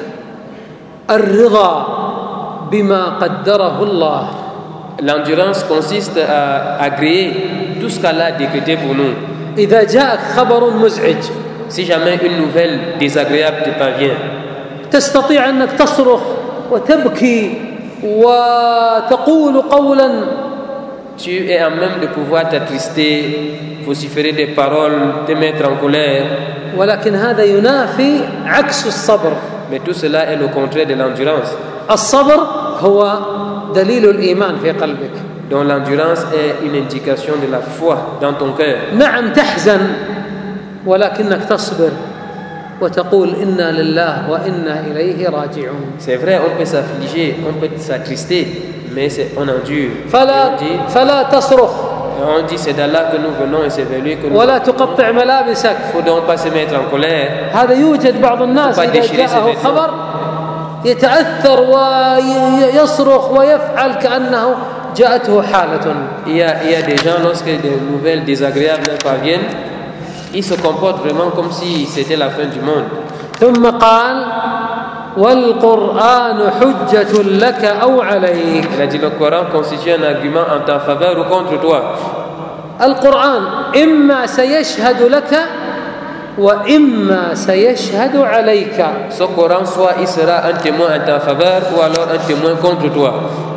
Speaker 1: الرضا بما قدره الله.
Speaker 2: L'endurance consiste à agréer tout ce qu'Allah a décrété pour nous.
Speaker 1: إذا جاءك خبر مزعج
Speaker 2: Si jamais une nouvelle désagréable te parvient,
Speaker 1: تستطيع أنك تصرخ وتبكي وتقول قولا
Speaker 2: tu es en même de pouvoir t'attrister, vociférer des paroles, te mettre en colère.
Speaker 1: ولكن هذا ينافي عكس الصبر.
Speaker 2: Mais tout cela est le contraire de l'endurance.
Speaker 1: الصبر هو دليل الإيمان في قلبك.
Speaker 2: Donc l'endurance est une indication de la foi dans ton cœur.
Speaker 1: نعم تحزن ولكنك تصبر وتقول إنا لله وإنا إليه راجعون.
Speaker 2: C'est vrai, on peut s'affliger, on peut s'attrister, mais on endure.
Speaker 1: فلا تصرخ.
Speaker 2: On dit c'est d'Allah que nous venons et c'est vers lui que nous
Speaker 1: ولا تقطع ملابسك.
Speaker 2: Il faut donc pas se mettre en colère.
Speaker 1: هذا يوجد بعض الناس إذا جاءه خبر يتأثر ويصرخ ويفعل كأنه جاءته حالة.
Speaker 2: Il y a des gens, lorsque des nouvelles désagréables leur parviennent, ils se comportent vraiment comme si c'était la fin du monde.
Speaker 1: ثم قال والقرآن حجة لك أو عليك.
Speaker 2: Il a dit le Coran constitue un argument en ta faveur ou contre toi.
Speaker 1: القرآن إما سيشهد لك وإما سيشهد عليك.
Speaker 2: Ce Coran soit il sera un témoin en ta faveur ou alors un témoin contre toi.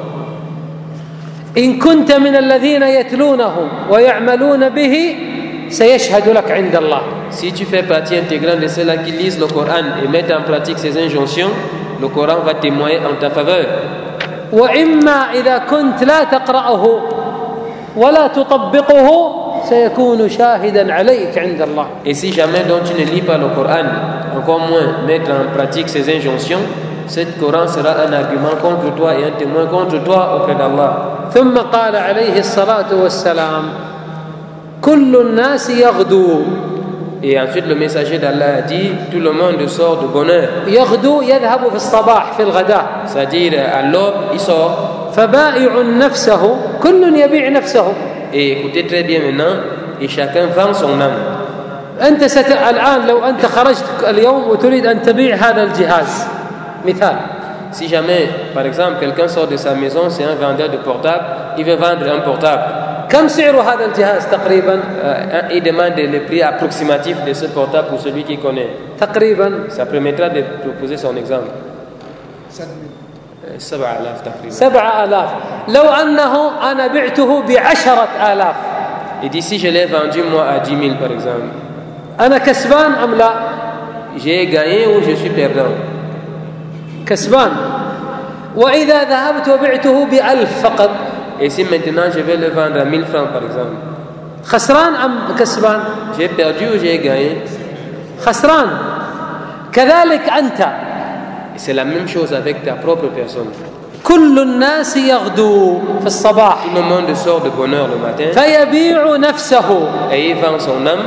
Speaker 1: إن كنت من الذين يتلونه ويعملون به سيشهد لك عند الله.
Speaker 2: Si tu fais partie intégrante de ceux-là qui lisent le Coran et mettent en pratique ces injonctions, le Coran va témoigner en ta faveur.
Speaker 1: وإما إذا كنت لا تقرأه ولا تطبقه سيكون شاهدا عليك عند الله.
Speaker 2: Et si jamais donc tu ne lis pas le Coran, encore moins mettre en pratique ces injonctions, ce Coran sera un argument contre toi et un témoin contre toi auprès d'Allah.
Speaker 1: ثم قال عليه الصلاة والسلام كل الناس يغدو.
Speaker 2: Et ensuite le messager d'Allah a dit tout le monde sort de bonne heure.
Speaker 1: يغدو يذهب في الصباح في الغداء.
Speaker 2: C'est-à-dire à l'aube il sort.
Speaker 1: فبائع نفسه كل يبيع نفسه.
Speaker 2: Et écoutez très bien maintenant, et chacun vend son âme.
Speaker 1: أنت الآن لو أنت خرجت اليوم وتريد أن تبيع هذا الجهاز مثال.
Speaker 2: Si jamais, par exemple, quelqu'un sort de sa maison, c'est un vendeur de portable, il veut vendre un portable.
Speaker 1: كم سعر هذا الجهاز تقريبا؟
Speaker 2: Il demande le prix approximatif de ce portable pour celui qui connaît.
Speaker 1: تقريبا.
Speaker 2: Ça permettra de proposer son exemple. 7,000 تقريبا.
Speaker 1: 7,000. لو أنه أنا بعته ب10,000.
Speaker 2: Et d'ici je l'ai vendu moi à 10 000 par exemple.
Speaker 1: أنا كسبان أم لا؟
Speaker 2: J'ai gagné ou je suis perdant?
Speaker 1: كسبان. وإذا ذهبت وبعته ب1000 فقط.
Speaker 2: Et si maintenant je vais le vendre à 1000 francs par exemple?
Speaker 1: خسران أم كسبان؟
Speaker 2: J'ai perdu ou j'ai gagné?
Speaker 1: خسران. كذلك أنت.
Speaker 2: Et c'est la même chose avec ta propre personne.
Speaker 1: كل الناس يغدو في الصباح.
Speaker 2: Tout le monde sort de bonne heure le matin.
Speaker 1: فيبيع نفسه.
Speaker 2: Et il vend son âme.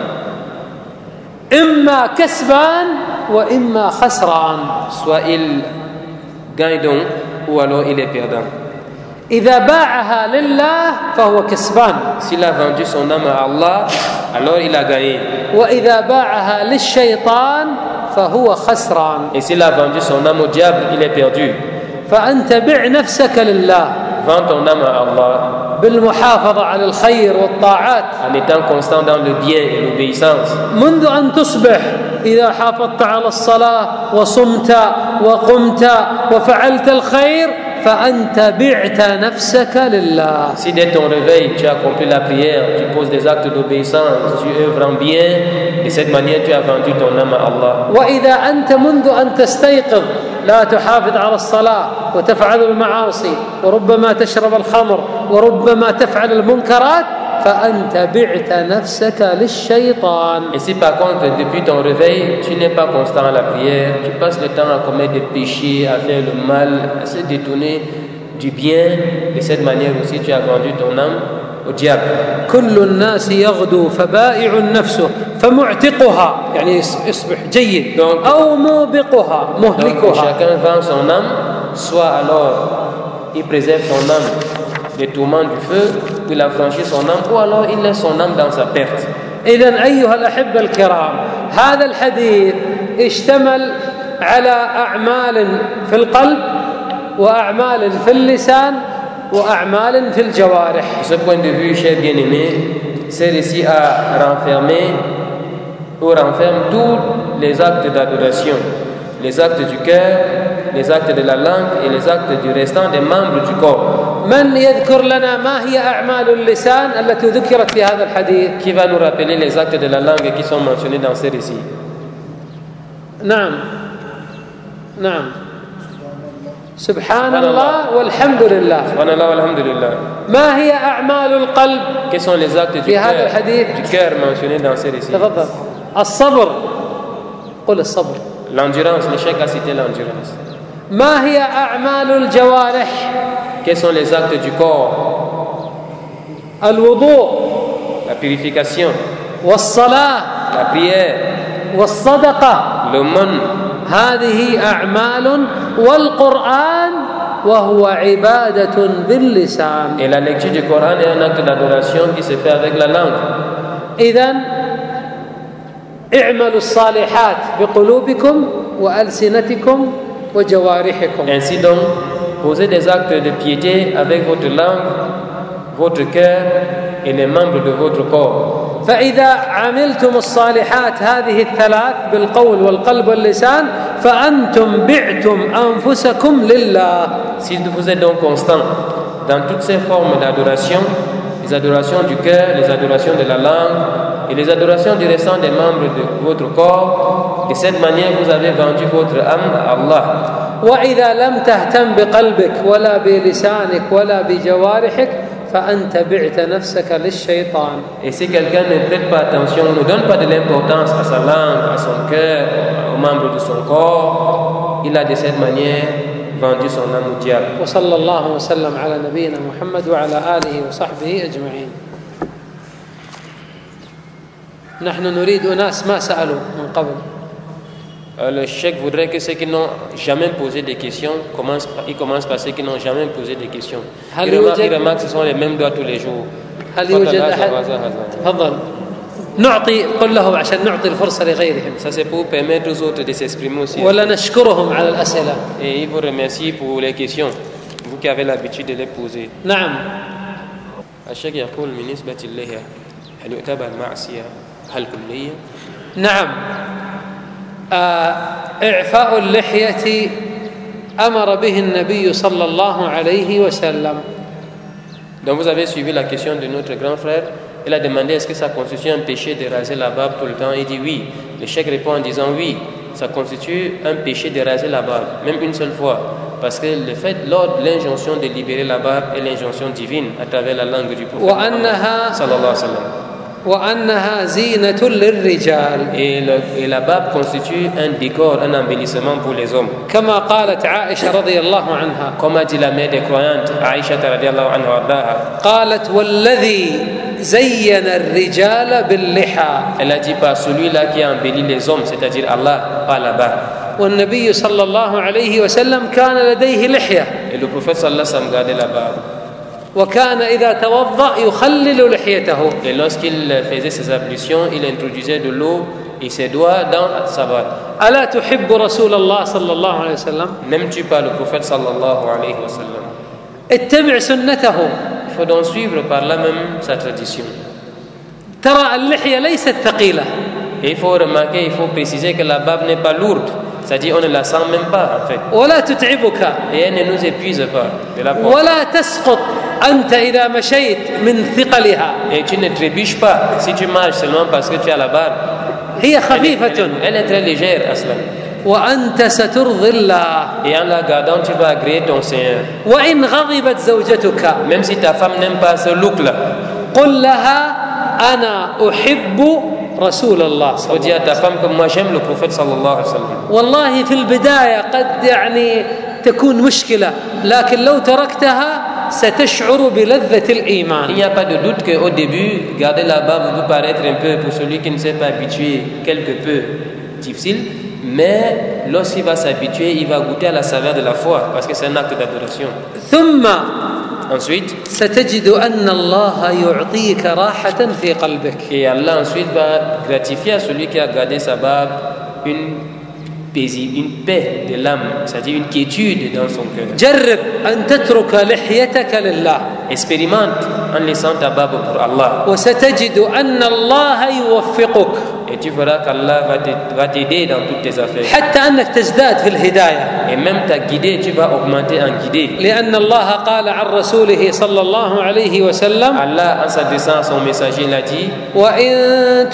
Speaker 1: إما كسبان وإما خسران.
Speaker 2: Soit il gagne donc ou alors il est perdant.
Speaker 1: إذا باعها لله فهو كسبان.
Speaker 2: S'il a vendu son âme à Allah, alors il a gagné.
Speaker 1: وإذا باعها للشيطان فهو خسران.
Speaker 2: Et s'il a vendu son âme au diable, il est perdu.
Speaker 1: فأنت بع نفسك لله.
Speaker 2: Vends ton âme à Allah.
Speaker 1: بالمحافظة على الخير والطاعات.
Speaker 2: En étant constant dans le bien et l'obéissance.
Speaker 1: منذ أن تصبح إذا حافظت على الصلاة وصمت وقمت وفعلت الخير فأنت بعت نفسك لله.
Speaker 2: Si dès ton réveil tu accomplis la prière, tu poses des actes d'obéissance, tu œuvres en bien, de cette manière tu as vendu ton âme à Allah.
Speaker 1: وإذا أنت منذ أن تستيقظ لا تحافظ على الصلاة وتفعل المعاصي وربما تشرب الخمر وربما تفعل المنكرات فأنت بعت نفسك للشيطان.
Speaker 2: Et si par contre depuis ton réveil tu n'es pas constant à la prière, tu passes le temps à commettre des péchés, à faire le mal, à se détourner du bien, de cette manière aussi tu as vendu ton âme au diable.
Speaker 1: كل الناس يغدو فبائع نفسه فمعتقها يعني يصبح جيد أو موبقها مهلكها.
Speaker 2: Chacun vend son âme, soit alors il préserve son âme des tourments du feu, il affranchit son âme, ou alors il laisse son âme dans sa perte.
Speaker 1: إذن أيها الأحبة الكرام هذا الحديث اشتمل على أعمال في القلب وأعمال في اللسان وأعمال في الجوارح.
Speaker 2: De ce point de vue, chers bien-aimés, c'est réussi à renfermer où renferme tous les actes d'adoration, les actes du cœur, les actes de la langue et les actes du restant des membres du corps.
Speaker 1: من يذكر لنا ما هي أعمال اللسان التي ذكرت في هذا الحديث؟
Speaker 2: Qui va nous rappeler les actes de la langue qui sont mentionnés dans ces récits?
Speaker 1: نعم سبحان الله والحمد لله.
Speaker 2: سبحان الله والحمد لله.
Speaker 1: ما هي أعمال القلب؟
Speaker 2: Quels sont les actes du cœur mentionnés dans ces récits?
Speaker 1: تفضل. الصبر. قل الصبر.
Speaker 2: L'endurance, le cheikh a cité l'endurance.
Speaker 1: ما هي أعمال الجوارح؟
Speaker 2: Quels sont les actes du corps?
Speaker 1: الوضوء.
Speaker 2: La purification.
Speaker 1: والصلاة.
Speaker 2: La prière.
Speaker 1: والصدقة.
Speaker 2: L'aumône.
Speaker 1: هذه أعمال والقرآن وهو عبادة باللسان.
Speaker 2: Et la lecture du Coran est un acte d'adoration qui se fait avec la langue.
Speaker 1: إذن اعملوا الصالحات بقلوبكم وألسنتكم وجوارحكم.
Speaker 2: Ainsi donc, posez des actes de piété avec votre langue, votre cœur et les membres de votre corps.
Speaker 1: فإذا عملتم الصالحات هذه الثلاث بالقول والقلب واللسان فأنتم بعتم أنفسكم لله.
Speaker 2: Si vous êtes donc constant dans toutes ces formes d'adoration, les adorations du cœur, les adorations de la langue et les adorations du restant des membres de votre corps, de cette manière vous avez vendu votre âme à Allah.
Speaker 1: وإذا لم تهتم بقلبك ولا بلسانك ولا بجوارحك فأنت بعت نفسك للشيطان.
Speaker 2: Et si quelqu'un ne prête pas attention, ne donne pas de l'importance à sa langue, à son cœur, aux membres de son corps, il a de cette manière vendu son âme au diable.
Speaker 1: وصلى الله وسلم على نبينا محمد وعلى آله وصحبه أجمعين. نحن نريد أناس ما سألوا من قبل.
Speaker 2: Le cheikh voudrait que ceux qui n'ont jamais posé des questions commencent par ceux qui n'ont jamais posé des questions. Il remarque que ce sont les mêmes doigts tous les jours.
Speaker 1: هل يوجد أحد؟ تفضل. نعطي قل له عشان نعطي الفرصة لغيرهم.
Speaker 2: Ça c'est pour permettre aux autres de s'exprimer aussi.
Speaker 1: ولا نشكرهم على الأسئلة.
Speaker 2: Et il vous remercie pour les questions, vous qui avez l'habitude de les poser.
Speaker 1: نعم.
Speaker 2: الشيخ يقول بالنسبة له هل يعتبر معصية هل كلية؟
Speaker 1: نعم. إعفاء اللحية أمر به النبي صلى الله عليه وسلم.
Speaker 2: Donc vous avez suivi la question de notre grand frère. Il a demandé est-ce que ça constitue un péché de raser la barbe tout le temps. Il dit oui. Le cheikh répond en disant oui. Ça constitue un péché de raser la barbe, même une seule fois. Parce que le fait, lors de l'injonction de libérer la barbe est l'injonction divine à travers la langue du prophète sallallahu alayhi wa sallam.
Speaker 1: وأنها زينة للرجال.
Speaker 2: Et la barbe constitue un décor, un embellissement pour les hommes.
Speaker 1: كما قالت عائشة رضي الله عنها.
Speaker 2: Comme a dit la mère des croyantes, Aïcha radiyallahu anha wardaha.
Speaker 1: قالت والذي زين الرجال باللحى.
Speaker 2: Elle a dit par celui-là qui a embelli les hommes, c'est-à-dire Allah, par la barbe.
Speaker 1: والنبي صلى الله عليه وسلم كان لديه لحية.
Speaker 2: Et le prophète sallallahu alayhi wa sallam gardait la barbe.
Speaker 1: وكان إذا توضأ يخلل لحيته.
Speaker 2: Et lorsqu'il faisait ses ablutions, il introduisait de l'eau et ses doigts dans sa barbe.
Speaker 1: ألا تحب رسول الله صلى الله عليه وسلم؟
Speaker 2: N'aimes-tu pas le prophète sallallahu alayhi wa sallam?
Speaker 1: اتبع سنته.
Speaker 2: Il faut donc suivre par là même sa tradition.
Speaker 1: ترى اللحية ليست ثقيلة.
Speaker 2: Et il faut remarquer, il faut préciser que la barbe n'est pas lourde. C'est-à-dire on ne la sent même pas en fait.
Speaker 1: ولا تتعبك.
Speaker 2: Et elle ne nous épuise pas.
Speaker 1: ولا تسقط أنت إذا مشيت من ثقلها.
Speaker 2: Et tu ne trébuches pas si tu marches seulement parce que tu as la barbe.
Speaker 1: هي خفيفة.
Speaker 2: Elle est très légère aslan.
Speaker 1: وأنت سترضي الله.
Speaker 2: Et en la gardant tu vas agréer ton Seigneur.
Speaker 1: وإن غضبت زوجتك.
Speaker 2: Même si ta femme n'aime pas ce look là.
Speaker 1: قل لها أنا أحب رسول الله.
Speaker 2: Faut dire à ta femme que moi j'aime le prophète sallallahu alayhi wa sallam.
Speaker 1: والله في البداية قد يعني تكون مشكلة لكن لو تركتها ستشعر بلذة الإيمان.
Speaker 2: Il n'y a pas de doute qu'au début garder la barbe peut paraître un peu pour celui qui ne s'est pas habitué quelque peu difficile, mais lorsqu'il va s'habituer il va goûter à la saveur de la foi parce que c'est un acte d'adoration.
Speaker 1: ثم
Speaker 2: Ensuite,
Speaker 1: ستجد أن الله يعطيك راحة في قلبك.
Speaker 2: Et Allah ensuite va gratifier à celui qui a gardé sa barbe une paix de l'âme, c'est-à-dire une quiétude dans son cœur.
Speaker 1: جرب أن تترك لحيتك لله.
Speaker 2: Expérimente en laissant ta barbe pour Allah.
Speaker 1: وستجد أن الله يوفقك.
Speaker 2: Et tu verras qu'Allah va t'aider dans toutes tes affaires.
Speaker 1: حتى أنك تزداد في الهداية.
Speaker 2: Et même ta guidée, tu vas augmenter en guidée.
Speaker 1: لأن الله قال عن رسوله صلى الله عليه وسلم
Speaker 2: Allah, en s'adressant à son messager, il a dit
Speaker 1: وإن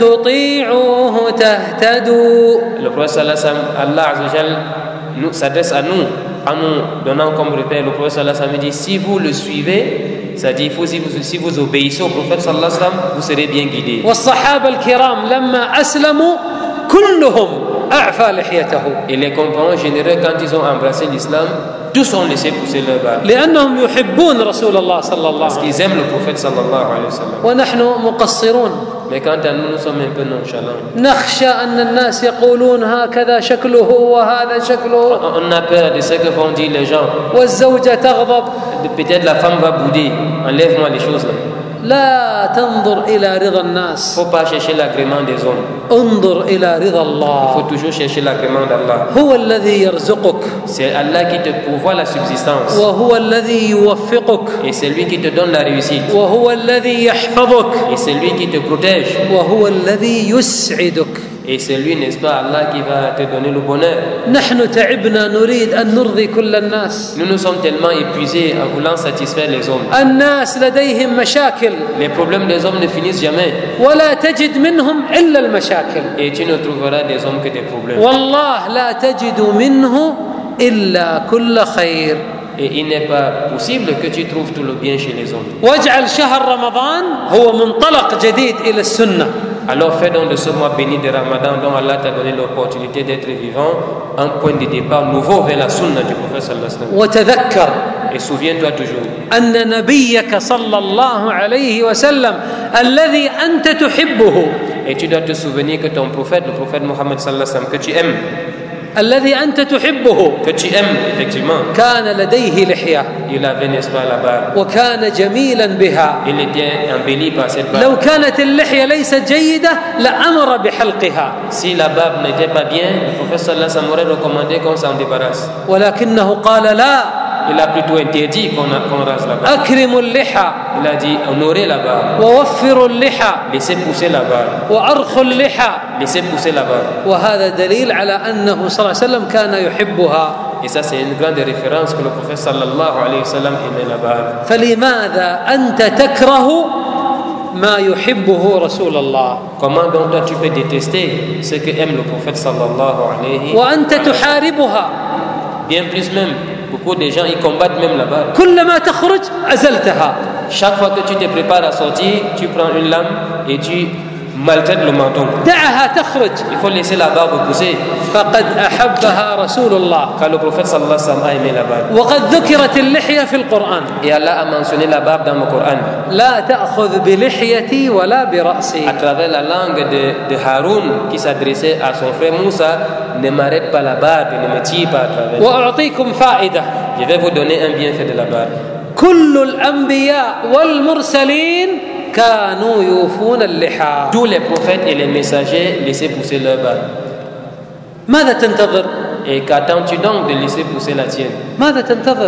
Speaker 1: تطيعوه تهتدوا.
Speaker 2: Le prophète sallallahu alayhi wa sallam, Allah Azza wa Jal s'adresse à nous en nous donnant comme repère. Le prophète sallallahu alayhi wa sallam dit si vous le suivez, c'est-à-dire si vous obéissez au prophète sallallahu alayhi wa sallam, vous serez bien guidés.
Speaker 1: والصحابة الكرام لما أسلموا كلهم أعفى لحيته.
Speaker 2: Et les compagnons généreux, quand ils ont embrassé l'islam, tous ont laissé pousser leur barbe.
Speaker 1: لأنهم يحبون رسول الله صلى الله
Speaker 2: Parce
Speaker 1: عليه
Speaker 2: qu'ils aiment le prophète sallallahu alayhi wa sallam.
Speaker 1: وسلم. ونحن مقصرون.
Speaker 2: Mais quant à nous, nous sommes un peu nonchalants.
Speaker 1: نخشى أن الناس يقولون هكذا شكله وهذا شكله.
Speaker 2: On a peur de ce que vont dire les gens.
Speaker 1: والزوجة تغضب.
Speaker 2: Peut-être la femme va bouder. Enlève-moi les choses là.
Speaker 1: لا تنظر إلى رضا الناس.
Speaker 2: Il ne faut pas chercher l'agrément des hommes.
Speaker 1: انظر إلى رضا
Speaker 2: Il
Speaker 1: الله.
Speaker 2: faut toujours chercher l'agrément d'Allah.
Speaker 1: هو الذي يرزقك.
Speaker 2: C'est Allah qui te pourvoit la subsistance.
Speaker 1: وهو الذي يوفقك.
Speaker 2: Et c'est lui qui te donne la réussite.
Speaker 1: وهو الذي يحفظك.
Speaker 2: Et c'est lui qui te protège.
Speaker 1: وهو الذي يسعدك.
Speaker 2: Et c'est lui, n'est-ce pas, Allah qui va te donner le bonheur.
Speaker 1: نحن تعبنا نريد أن نرضي كل الناس.
Speaker 2: Nous sommes tellement épuisés en voulant satisfaire les hommes.
Speaker 1: الناس لديهم مشاكل.
Speaker 2: Les problèmes des hommes ne finissent jamais.
Speaker 1: ولا تجد منهم إلا المشاكل.
Speaker 2: Et tu ne trouveras des hommes que des problèmes.
Speaker 1: والله لا تجد منه إلا كل خير.
Speaker 2: Et il n'est pas possible que tu trouves tout le bien chez les hommes.
Speaker 1: واجعل شهر رمضان هو منطلق جديد إلى السنة.
Speaker 2: Alors fais donc de ce mois béni de Ramadan dont Allah t'a donné l'opportunité d'être vivant un point de départ nouveau vers la sunna du prophète sallallahu alayhi wa sallam.
Speaker 1: وتذكر
Speaker 2: Et souviens-toi toujours
Speaker 1: أن نبيك صلى الله عليه وسلم الذي أنت تحبه.
Speaker 2: et tu dois te souvenir que ton prophète, le prophète Mohammed sallallahu alayhi wa sallam, que tu aimes,
Speaker 1: الذي أنت تحبه
Speaker 2: effectivement,
Speaker 1: كان لديه لحية
Speaker 2: il avait, n'est-ce pas, la barbe.
Speaker 1: وكان جميلا بها.
Speaker 2: Il était embelli par cette barbe.
Speaker 1: لو كانت اللحية ليست جيدة لأمر بحلقها.
Speaker 2: Si la barbe n'était pas bien, le prophète sallallahu alayhi wa sallam aurait recommandé qu'on s'en débarrasse.
Speaker 1: ولكنه قال لا.
Speaker 2: Il a plutôt interdit qu'on rase la barbe.
Speaker 1: أكرموا اللحى
Speaker 2: Il a dit honorez la barbe,
Speaker 1: ووفروا اللحى
Speaker 2: laissez pousser la barbe,
Speaker 1: وأرخوا اللحى.
Speaker 2: laissez pousser la barbe.
Speaker 1: وهذا دليل على أنه صلى الله عليه وسلم كان يحبها.
Speaker 2: Et ça, c'est une grande référence que le prophète sallallahu alayhi wa sallam aimait la barbe.
Speaker 1: فلماذا أنت تكره ما يحبه رسول الله
Speaker 2: Comment donc toi tu peux détester ce que aime le prophète sallallahu alayhi
Speaker 1: وأنت تحاربها؟
Speaker 2: Bien plus même, beaucoup de gens ils combattent même la barbe.
Speaker 1: كلما تخرج أزلتها.
Speaker 2: Chaque fois que tu te prépares à sortir, tu prends une lame et tu maltraites le menton.
Speaker 1: دعها تخرج.
Speaker 2: Il faut laisser la barbe pousser.
Speaker 1: فقد أحبها رسول الله.
Speaker 2: Car le prophète sallallahu alayhi wa sallam a aimé la barbe.
Speaker 1: وقد ذكرت اللحية في القرآن.
Speaker 2: Et Allah a mentionné la barbe dans le Coran.
Speaker 1: لا تأخذ بلحيتي ولا برأسي.
Speaker 2: À travers la langue de Haroun qui s'adressait à son frère Moussa, ne m'arrête pas la barbe, ne me tire pas à travers.
Speaker 1: وأعطيكم فائدة.
Speaker 2: Je vais vous donner un bienfait de la barbe.
Speaker 1: كل الأنبياء والمرسلين كانوا يوفون اللحى.
Speaker 2: Tous les prophètes et les messagers laissaient pousser leur barbe.
Speaker 1: ماذا تنتظر؟
Speaker 2: Et qu'attends-tu donc de laisser pousser la tienne?
Speaker 1: ماذا تنتظر؟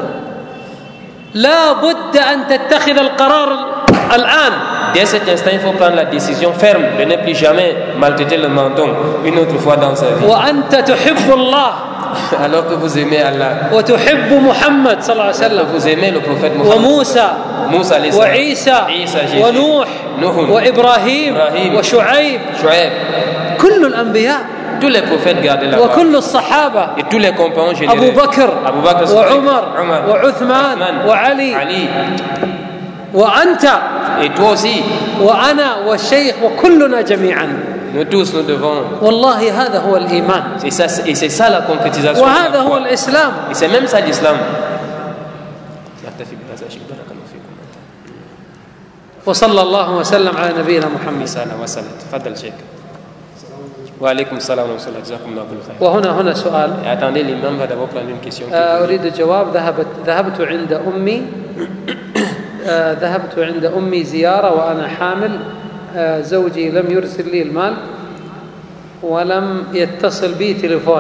Speaker 1: لا بد أن تتخذ القرار الآن.
Speaker 2: Dès cet instant, il faut prendre la décision ferme de ne plus jamais maltraiter le menton une autre fois dans sa vie.
Speaker 1: وأنت تحب الله
Speaker 2: Alors que vous aimez Allah,
Speaker 1: وتحب محمد صلى الله عليه وسلم
Speaker 2: vous aimez le prophète Mohammed,
Speaker 1: وموسى
Speaker 2: Moussa alayhi salam,
Speaker 1: وعيسى
Speaker 2: Isa, Jésus,
Speaker 1: ونوح
Speaker 2: Nuh,
Speaker 1: وإبراهيم
Speaker 2: إبراهيم،
Speaker 1: وشعيب.
Speaker 2: Shuaib.
Speaker 1: كل الأنبياء
Speaker 2: Tous les prophètes gardaient la barbe.
Speaker 1: وكل الصحابة
Speaker 2: Et tous les compagnons généreux.
Speaker 1: أبو بكر
Speaker 2: Abu Bakr,
Speaker 1: وعمر
Speaker 2: Umar,
Speaker 1: وعثمان
Speaker 2: Uthman,
Speaker 1: وعلي
Speaker 2: Ali.
Speaker 1: وأنت
Speaker 2: Et toi aussi,
Speaker 1: وأنا والشيخ وكلنا جميعا.
Speaker 2: nous tous, nous devons.
Speaker 1: والله هذا هو الإيمان
Speaker 2: Et c'est ça la concrétisation. de la
Speaker 1: وهذا هو
Speaker 2: foi.
Speaker 1: الإسلام.
Speaker 2: Et c'est même ça l'islam.
Speaker 1: وصلى الله وسلم على نبينا محمد.
Speaker 2: تفضل شيخ. وعليكم السلام ورحمة الله. جزاكم الله كل خير.
Speaker 1: وهنا سؤال.
Speaker 2: Attendez, l'imam va d'abord prendre une question.
Speaker 1: أريد الجواب. ذهبت عند أمي زيارة وأنا حامل. زوجي لم يرسل لي المال ولم يتصل بي تليفون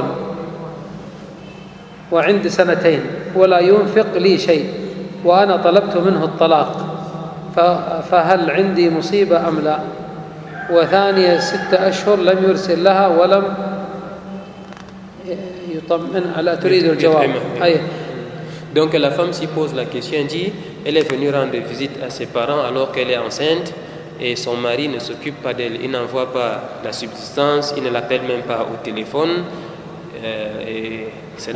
Speaker 1: وعندي 2 ولا ينفق لي شيء وأنا طلبت منه الطلاق فهل عندي مصيبة أم لا؟ وثانية 6 أشهر لم يرسل لها ولم يطمئن. لا تريد الجواب. أي.
Speaker 2: Donc la femme s'y pose la question, dit, elle est venue rendre visite à ses parents alors qu'elle est enceinte et son mari ne s'occupe pas d'elle, il n'envoie pas la subsistance, il ne l'appelle même pas au téléphone. Et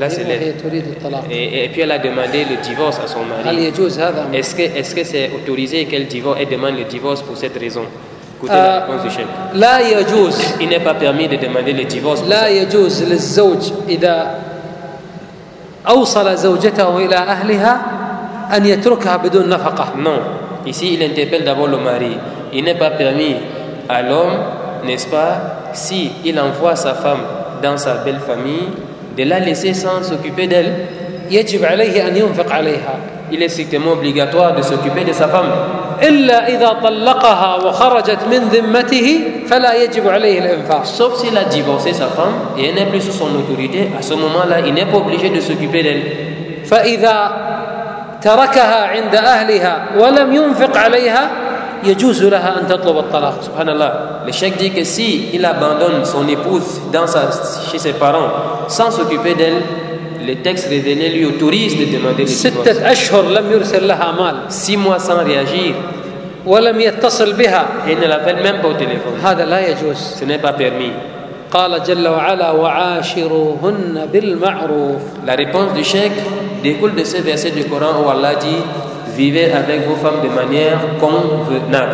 Speaker 2: puis elle a demandé le divorce à son mari. Est-ce que c'est autorisé qu'elle divorce, elle demande le divorce pour cette raison? Écoutez la réponse du chef. Il n'est pas permis de demander le divorce.
Speaker 1: لا يجوز للزوج إذا أوصل زوجته إلى أهلها أن يتركها بدون نفقة.
Speaker 2: Non. Ici, il interpelle d'abord le mari. Il n'est pas permis à l'homme, n'est-ce pas, si il envoie sa femme dans sa belle famille, de la laisser sans s'occuper d'elle.
Speaker 1: يجب عليه أن ينفق عليها.
Speaker 2: Il est strictement obligatoire de s'occuper de sa femme.
Speaker 1: إلا إذا طلقها وخرجت من ذمته فلا يجب عليه الإنفاق.
Speaker 2: Sauf s'il a divorcé sa femme et elle n'est plus sous son autorité, à ce moment-là, il n'est pas obligé de s'occuper d'elle.
Speaker 1: فإذا تركها عند أهلها ولم ينفق عليها يجوز لها أن تطلب الطلاق.
Speaker 2: Subhanallah. Le cheikh dit que si il abandonne son épouse chez ses parents sans s'occuper d'elle, le texte révélé lui autorise de demander le divorce.
Speaker 1: 6 أشهر لم يرسل لها مال.
Speaker 2: 6 mois sans réagir.
Speaker 1: ولم يتصل بها.
Speaker 2: Et il ne l'appelle même pas au téléphone.
Speaker 1: هذا لا يجوز.
Speaker 2: Ce n'est pas permis.
Speaker 1: قال جل وعلا وعاشروهن بالمعروف.
Speaker 2: La réponse du cheikh découle de ce verset du Coran où Allah dit: vivez avec vos femmes de manière convenable.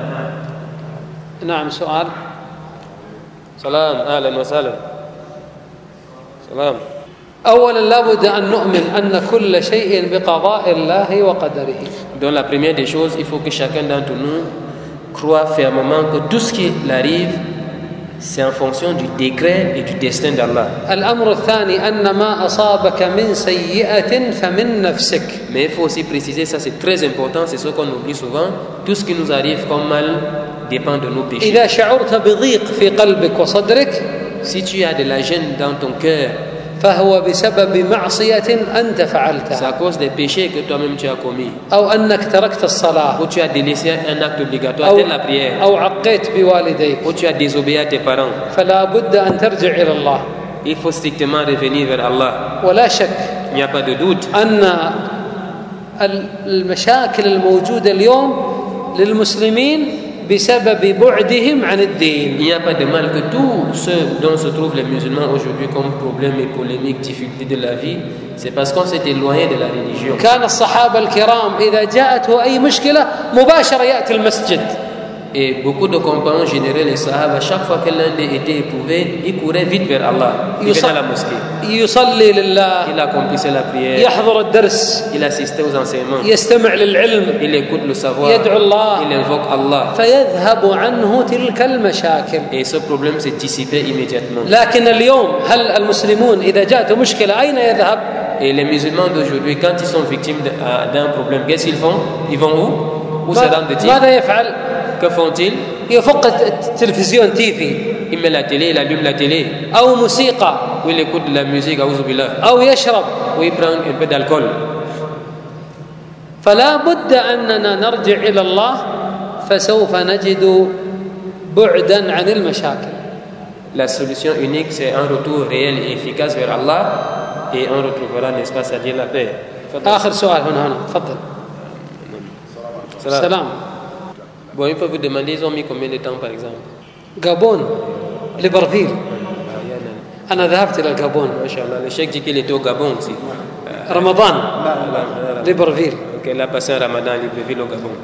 Speaker 1: نعم سؤال.
Speaker 2: سلام أهلا وسهلا. سلام.
Speaker 1: أولا لابد أن نؤمن أن كل شيء بقضاء الله وقدره.
Speaker 2: Donc la première des choses, il faut que chacun d'entre nous croit fermement que tout ce qui arrive, c'est en fonction du décret et du destin d'Allah.
Speaker 1: الأمر الثاني أن ما أصابك من سيئة فمن نفسك.
Speaker 2: Mais il faut aussi préciser, ça c'est très important, c'est ce qu'on oublie souvent, tout ce qui nous arrive comme mal dépend de nos péchés.
Speaker 1: إذا شعرت بضيق في قلبك وصدرك،
Speaker 2: si tu as de la gêne dans ton cœur,
Speaker 1: فهو بسبب معصية أنت فعلتها.
Speaker 2: C'est à cause des péchés que toi-même tu as commis.
Speaker 1: أو أنك تركت الصلاة.
Speaker 2: Ou tu as délaissé un acte obligatoire de la prière.
Speaker 1: أو عقيت بوالديك.
Speaker 2: Ou tu as désobéi à tes parents.
Speaker 1: فلا بد أن ترجع إلى الله.
Speaker 2: Il faut strictement revenir vers Allah.
Speaker 1: ولا شك.
Speaker 2: Il n'y a pas de doute.
Speaker 1: أن المشاكل الموجودة اليوم للمسلمين بسبب بعدهم عن الدين.
Speaker 2: Il n'y a pas de mal que tout ce dont se trouvent les musulmans aujourd'hui comme problèmes et polémiques, difficultés de la vie, c'est parce qu'on s'est éloigné de la religion.
Speaker 1: كان الصحابة الكرام إذا جاءته أي مشكلة مباشرة يأتي المسجد.
Speaker 2: Et beaucoup de compagnons généraux, les sahaba, chaque fois que l'un d'eux était éprouvé, il courait vite vers Allah. Il venait à la mosquée.
Speaker 1: يصلي لله.
Speaker 2: Il accomplissait la prière.
Speaker 1: يحضر الدرس.
Speaker 2: Il assistait aux enseignements.
Speaker 1: يستمع للعلم.
Speaker 2: Il écoute le savoir.
Speaker 1: يدعو الله.
Speaker 2: Il invoque Allah.
Speaker 1: فيذهب عنه تلك المشاكل.
Speaker 2: Et ce problème s'est dissipé immédiatement.
Speaker 1: لكن اليوم هل المسلمون إذا جاءت مشكلة أين يذهب؟
Speaker 2: Et les musulmans d'aujourd'hui, quand ils sont victimes d'un problème, qu'est-ce qu'ils font? Ils vont où? Où se rendent-ils?
Speaker 1: ماذا يفعل؟
Speaker 2: Que font-ils?
Speaker 1: يفق التلفزيون تيفي.
Speaker 2: Il met la télé, il allume la télé.
Speaker 1: أو موسيقى.
Speaker 2: Ou il écoute de la musique, أعوذ بالله.
Speaker 1: أو يشرب.
Speaker 2: Ou il prend un peu d'alcool.
Speaker 1: فلا بد أننا نرجع إلى الله فسوف نجد بعدا عن المشاكل.
Speaker 2: La solution unique, c'est un retour réel et efficace vers Allah et on retrouvera, n'est-ce pas, c'est-à-dire la paix.
Speaker 1: آخر سؤال هنا تفضل. سلام.
Speaker 2: Bon, il peut vous demander, ils ont mis combien de temps par exemple?
Speaker 1: غابون ليبرفيل. أنا ذهبت إلى الغابون.
Speaker 2: ما شاء الله. Le cheikh dit qu'il était au Gabon aussi.
Speaker 1: رمضان. ليبرفيل.
Speaker 2: Ok, il a passé un Ramadan à Libreville au Gabon.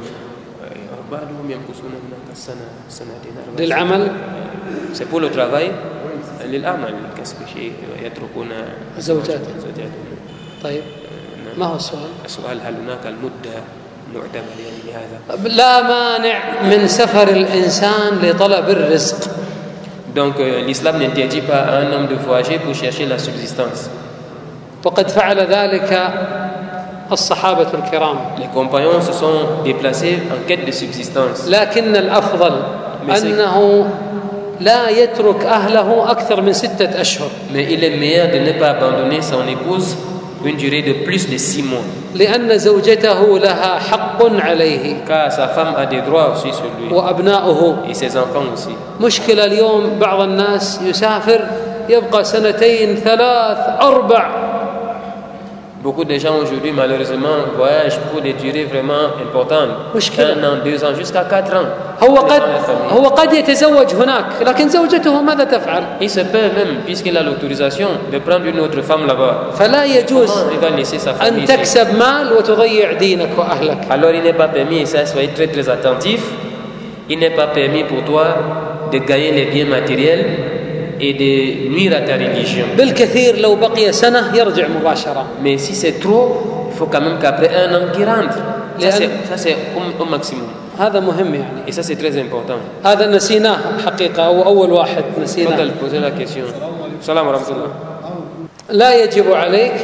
Speaker 1: للعمل.
Speaker 2: C'est pour le travail. للعمل كسب شيء يتركون
Speaker 1: زوجاتهم. طيب ما هو السؤال؟
Speaker 2: السؤال هل هناك المدة معتبر يعني لهذا؟
Speaker 1: لا مانع من سفر الإنسان لطلب الرزق.
Speaker 2: Donc l'islam n'interdit pas à un homme de voyager pour chercher la subsistance.
Speaker 1: وقد فعل ذلك الصحابة الكرام.
Speaker 2: Les compagnons se sont déplacés en quête de subsistance.
Speaker 1: لكن الأفضل أنه لا يترك أهله أكثر من 6 أشهر.
Speaker 2: Mais il est meilleur de ne pas abandonner son épouse une durée de plus de 6 mois.
Speaker 1: لأن زوجته لها حق عليه
Speaker 2: Car sa femme a des droits aussi sur lui
Speaker 1: وأبناؤه.
Speaker 2: et ses enfants aussi.
Speaker 1: مشكلة اليوم بعض الناس يسافر يبقى 2 3 4.
Speaker 2: Beaucoup de gens aujourd'hui, malheureusement, voyagent pour des durées vraiment importantes. 1 an, 2 ans, jusqu'à 4 ans.
Speaker 1: هو قد يتزوج هناك لكن زوجته ماذا تفعل؟
Speaker 2: Il se peut même, puisqu'il a l'autorisation, de prendre une autre femme là-bas.
Speaker 1: فلا يجوز
Speaker 2: Il va laisser sa femme
Speaker 1: أن
Speaker 2: ici.
Speaker 1: تكسب مال وتضيع دينك وأهلك.
Speaker 2: Alors il n'est pas permis, et ça, soyez très très attentif, il n'est pas permis pour toi de gagner les biens matériels et de nuire à ta religion.
Speaker 1: بالكثير لو بقي سنة يرجع مباشرة.
Speaker 2: Mais si c'est trop, il faut quand même qu'après 1 an qu'il rentre. Ça c'est au maximum.
Speaker 1: هذا مهم يعني.
Speaker 2: Et ça c'est très important.
Speaker 1: هذا نسيناه حقيقة أو أول واحد نسيناه.
Speaker 2: تفضل poser la question. السلام ورحمة الله.
Speaker 1: لا يجب عليك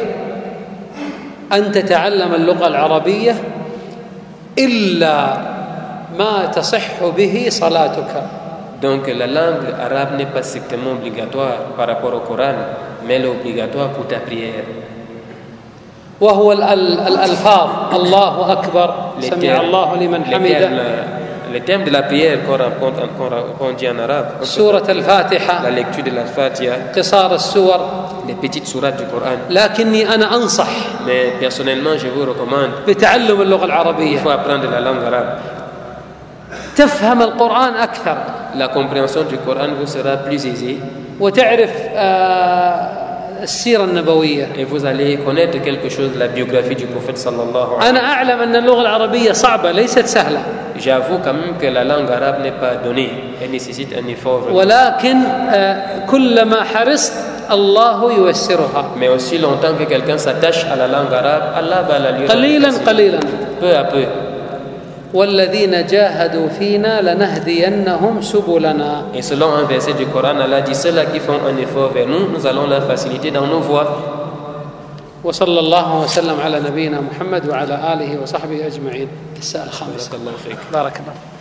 Speaker 1: أن تتعلم اللغة العربية إلا ما تصح به صلاتك.
Speaker 2: Donc la langue arabe n'est pas strictement obligatoire par rapport au Coran, mais elle est obligatoire pour ta prière.
Speaker 1: وهو الألفاظ الله أكبر سمع الله لمن حمده.
Speaker 2: Le thème de la prière qu'on dit en arabe.
Speaker 1: سورة الفاتحة.
Speaker 2: La lecture de la Fatiha.
Speaker 1: قصار السور.
Speaker 2: Les petites sourates du Coran.
Speaker 1: لكني أنا أنصح.
Speaker 2: Mais personnellement, je vous recommande.
Speaker 1: بتعلم اللغة العربية.
Speaker 2: Il faut apprendre la langue arabe.
Speaker 1: تفهم القرآن أكثر.
Speaker 2: La compréhension du Coran vous sera plus aisée.
Speaker 1: وتعرف السيرة النبوية.
Speaker 2: Et vous allez connaître quelque chose de la biographie du prophète sallallahu alayhi wa sallam.
Speaker 1: أنا أعلم أن اللغة العربية صعبة ليست سهلة.
Speaker 2: J'avoue quand même que la langue arabe n'est pas donnée. Elle nécessite un effort.
Speaker 1: ولكن كلما حرصت الله ييسرها.
Speaker 2: Mais aussi longtemps que quelqu'un s'attache à la langue arabe, Allah va la lui
Speaker 1: قليلا قليلا.
Speaker 2: Peu à peu.
Speaker 1: والذين جاهدوا فينا لنهدينهم سبلنا.
Speaker 2: Et selon un verset du Coran, Allah dit ceux-là qui font un effort vers nous, nous allons leur faciliter dans nos voies.
Speaker 1: وصلى الله وسلم على نبينا محمد وعلى آله وصحبه أجمعين. الساعة 5.
Speaker 2: بارك الله فيك.
Speaker 1: بارك الله.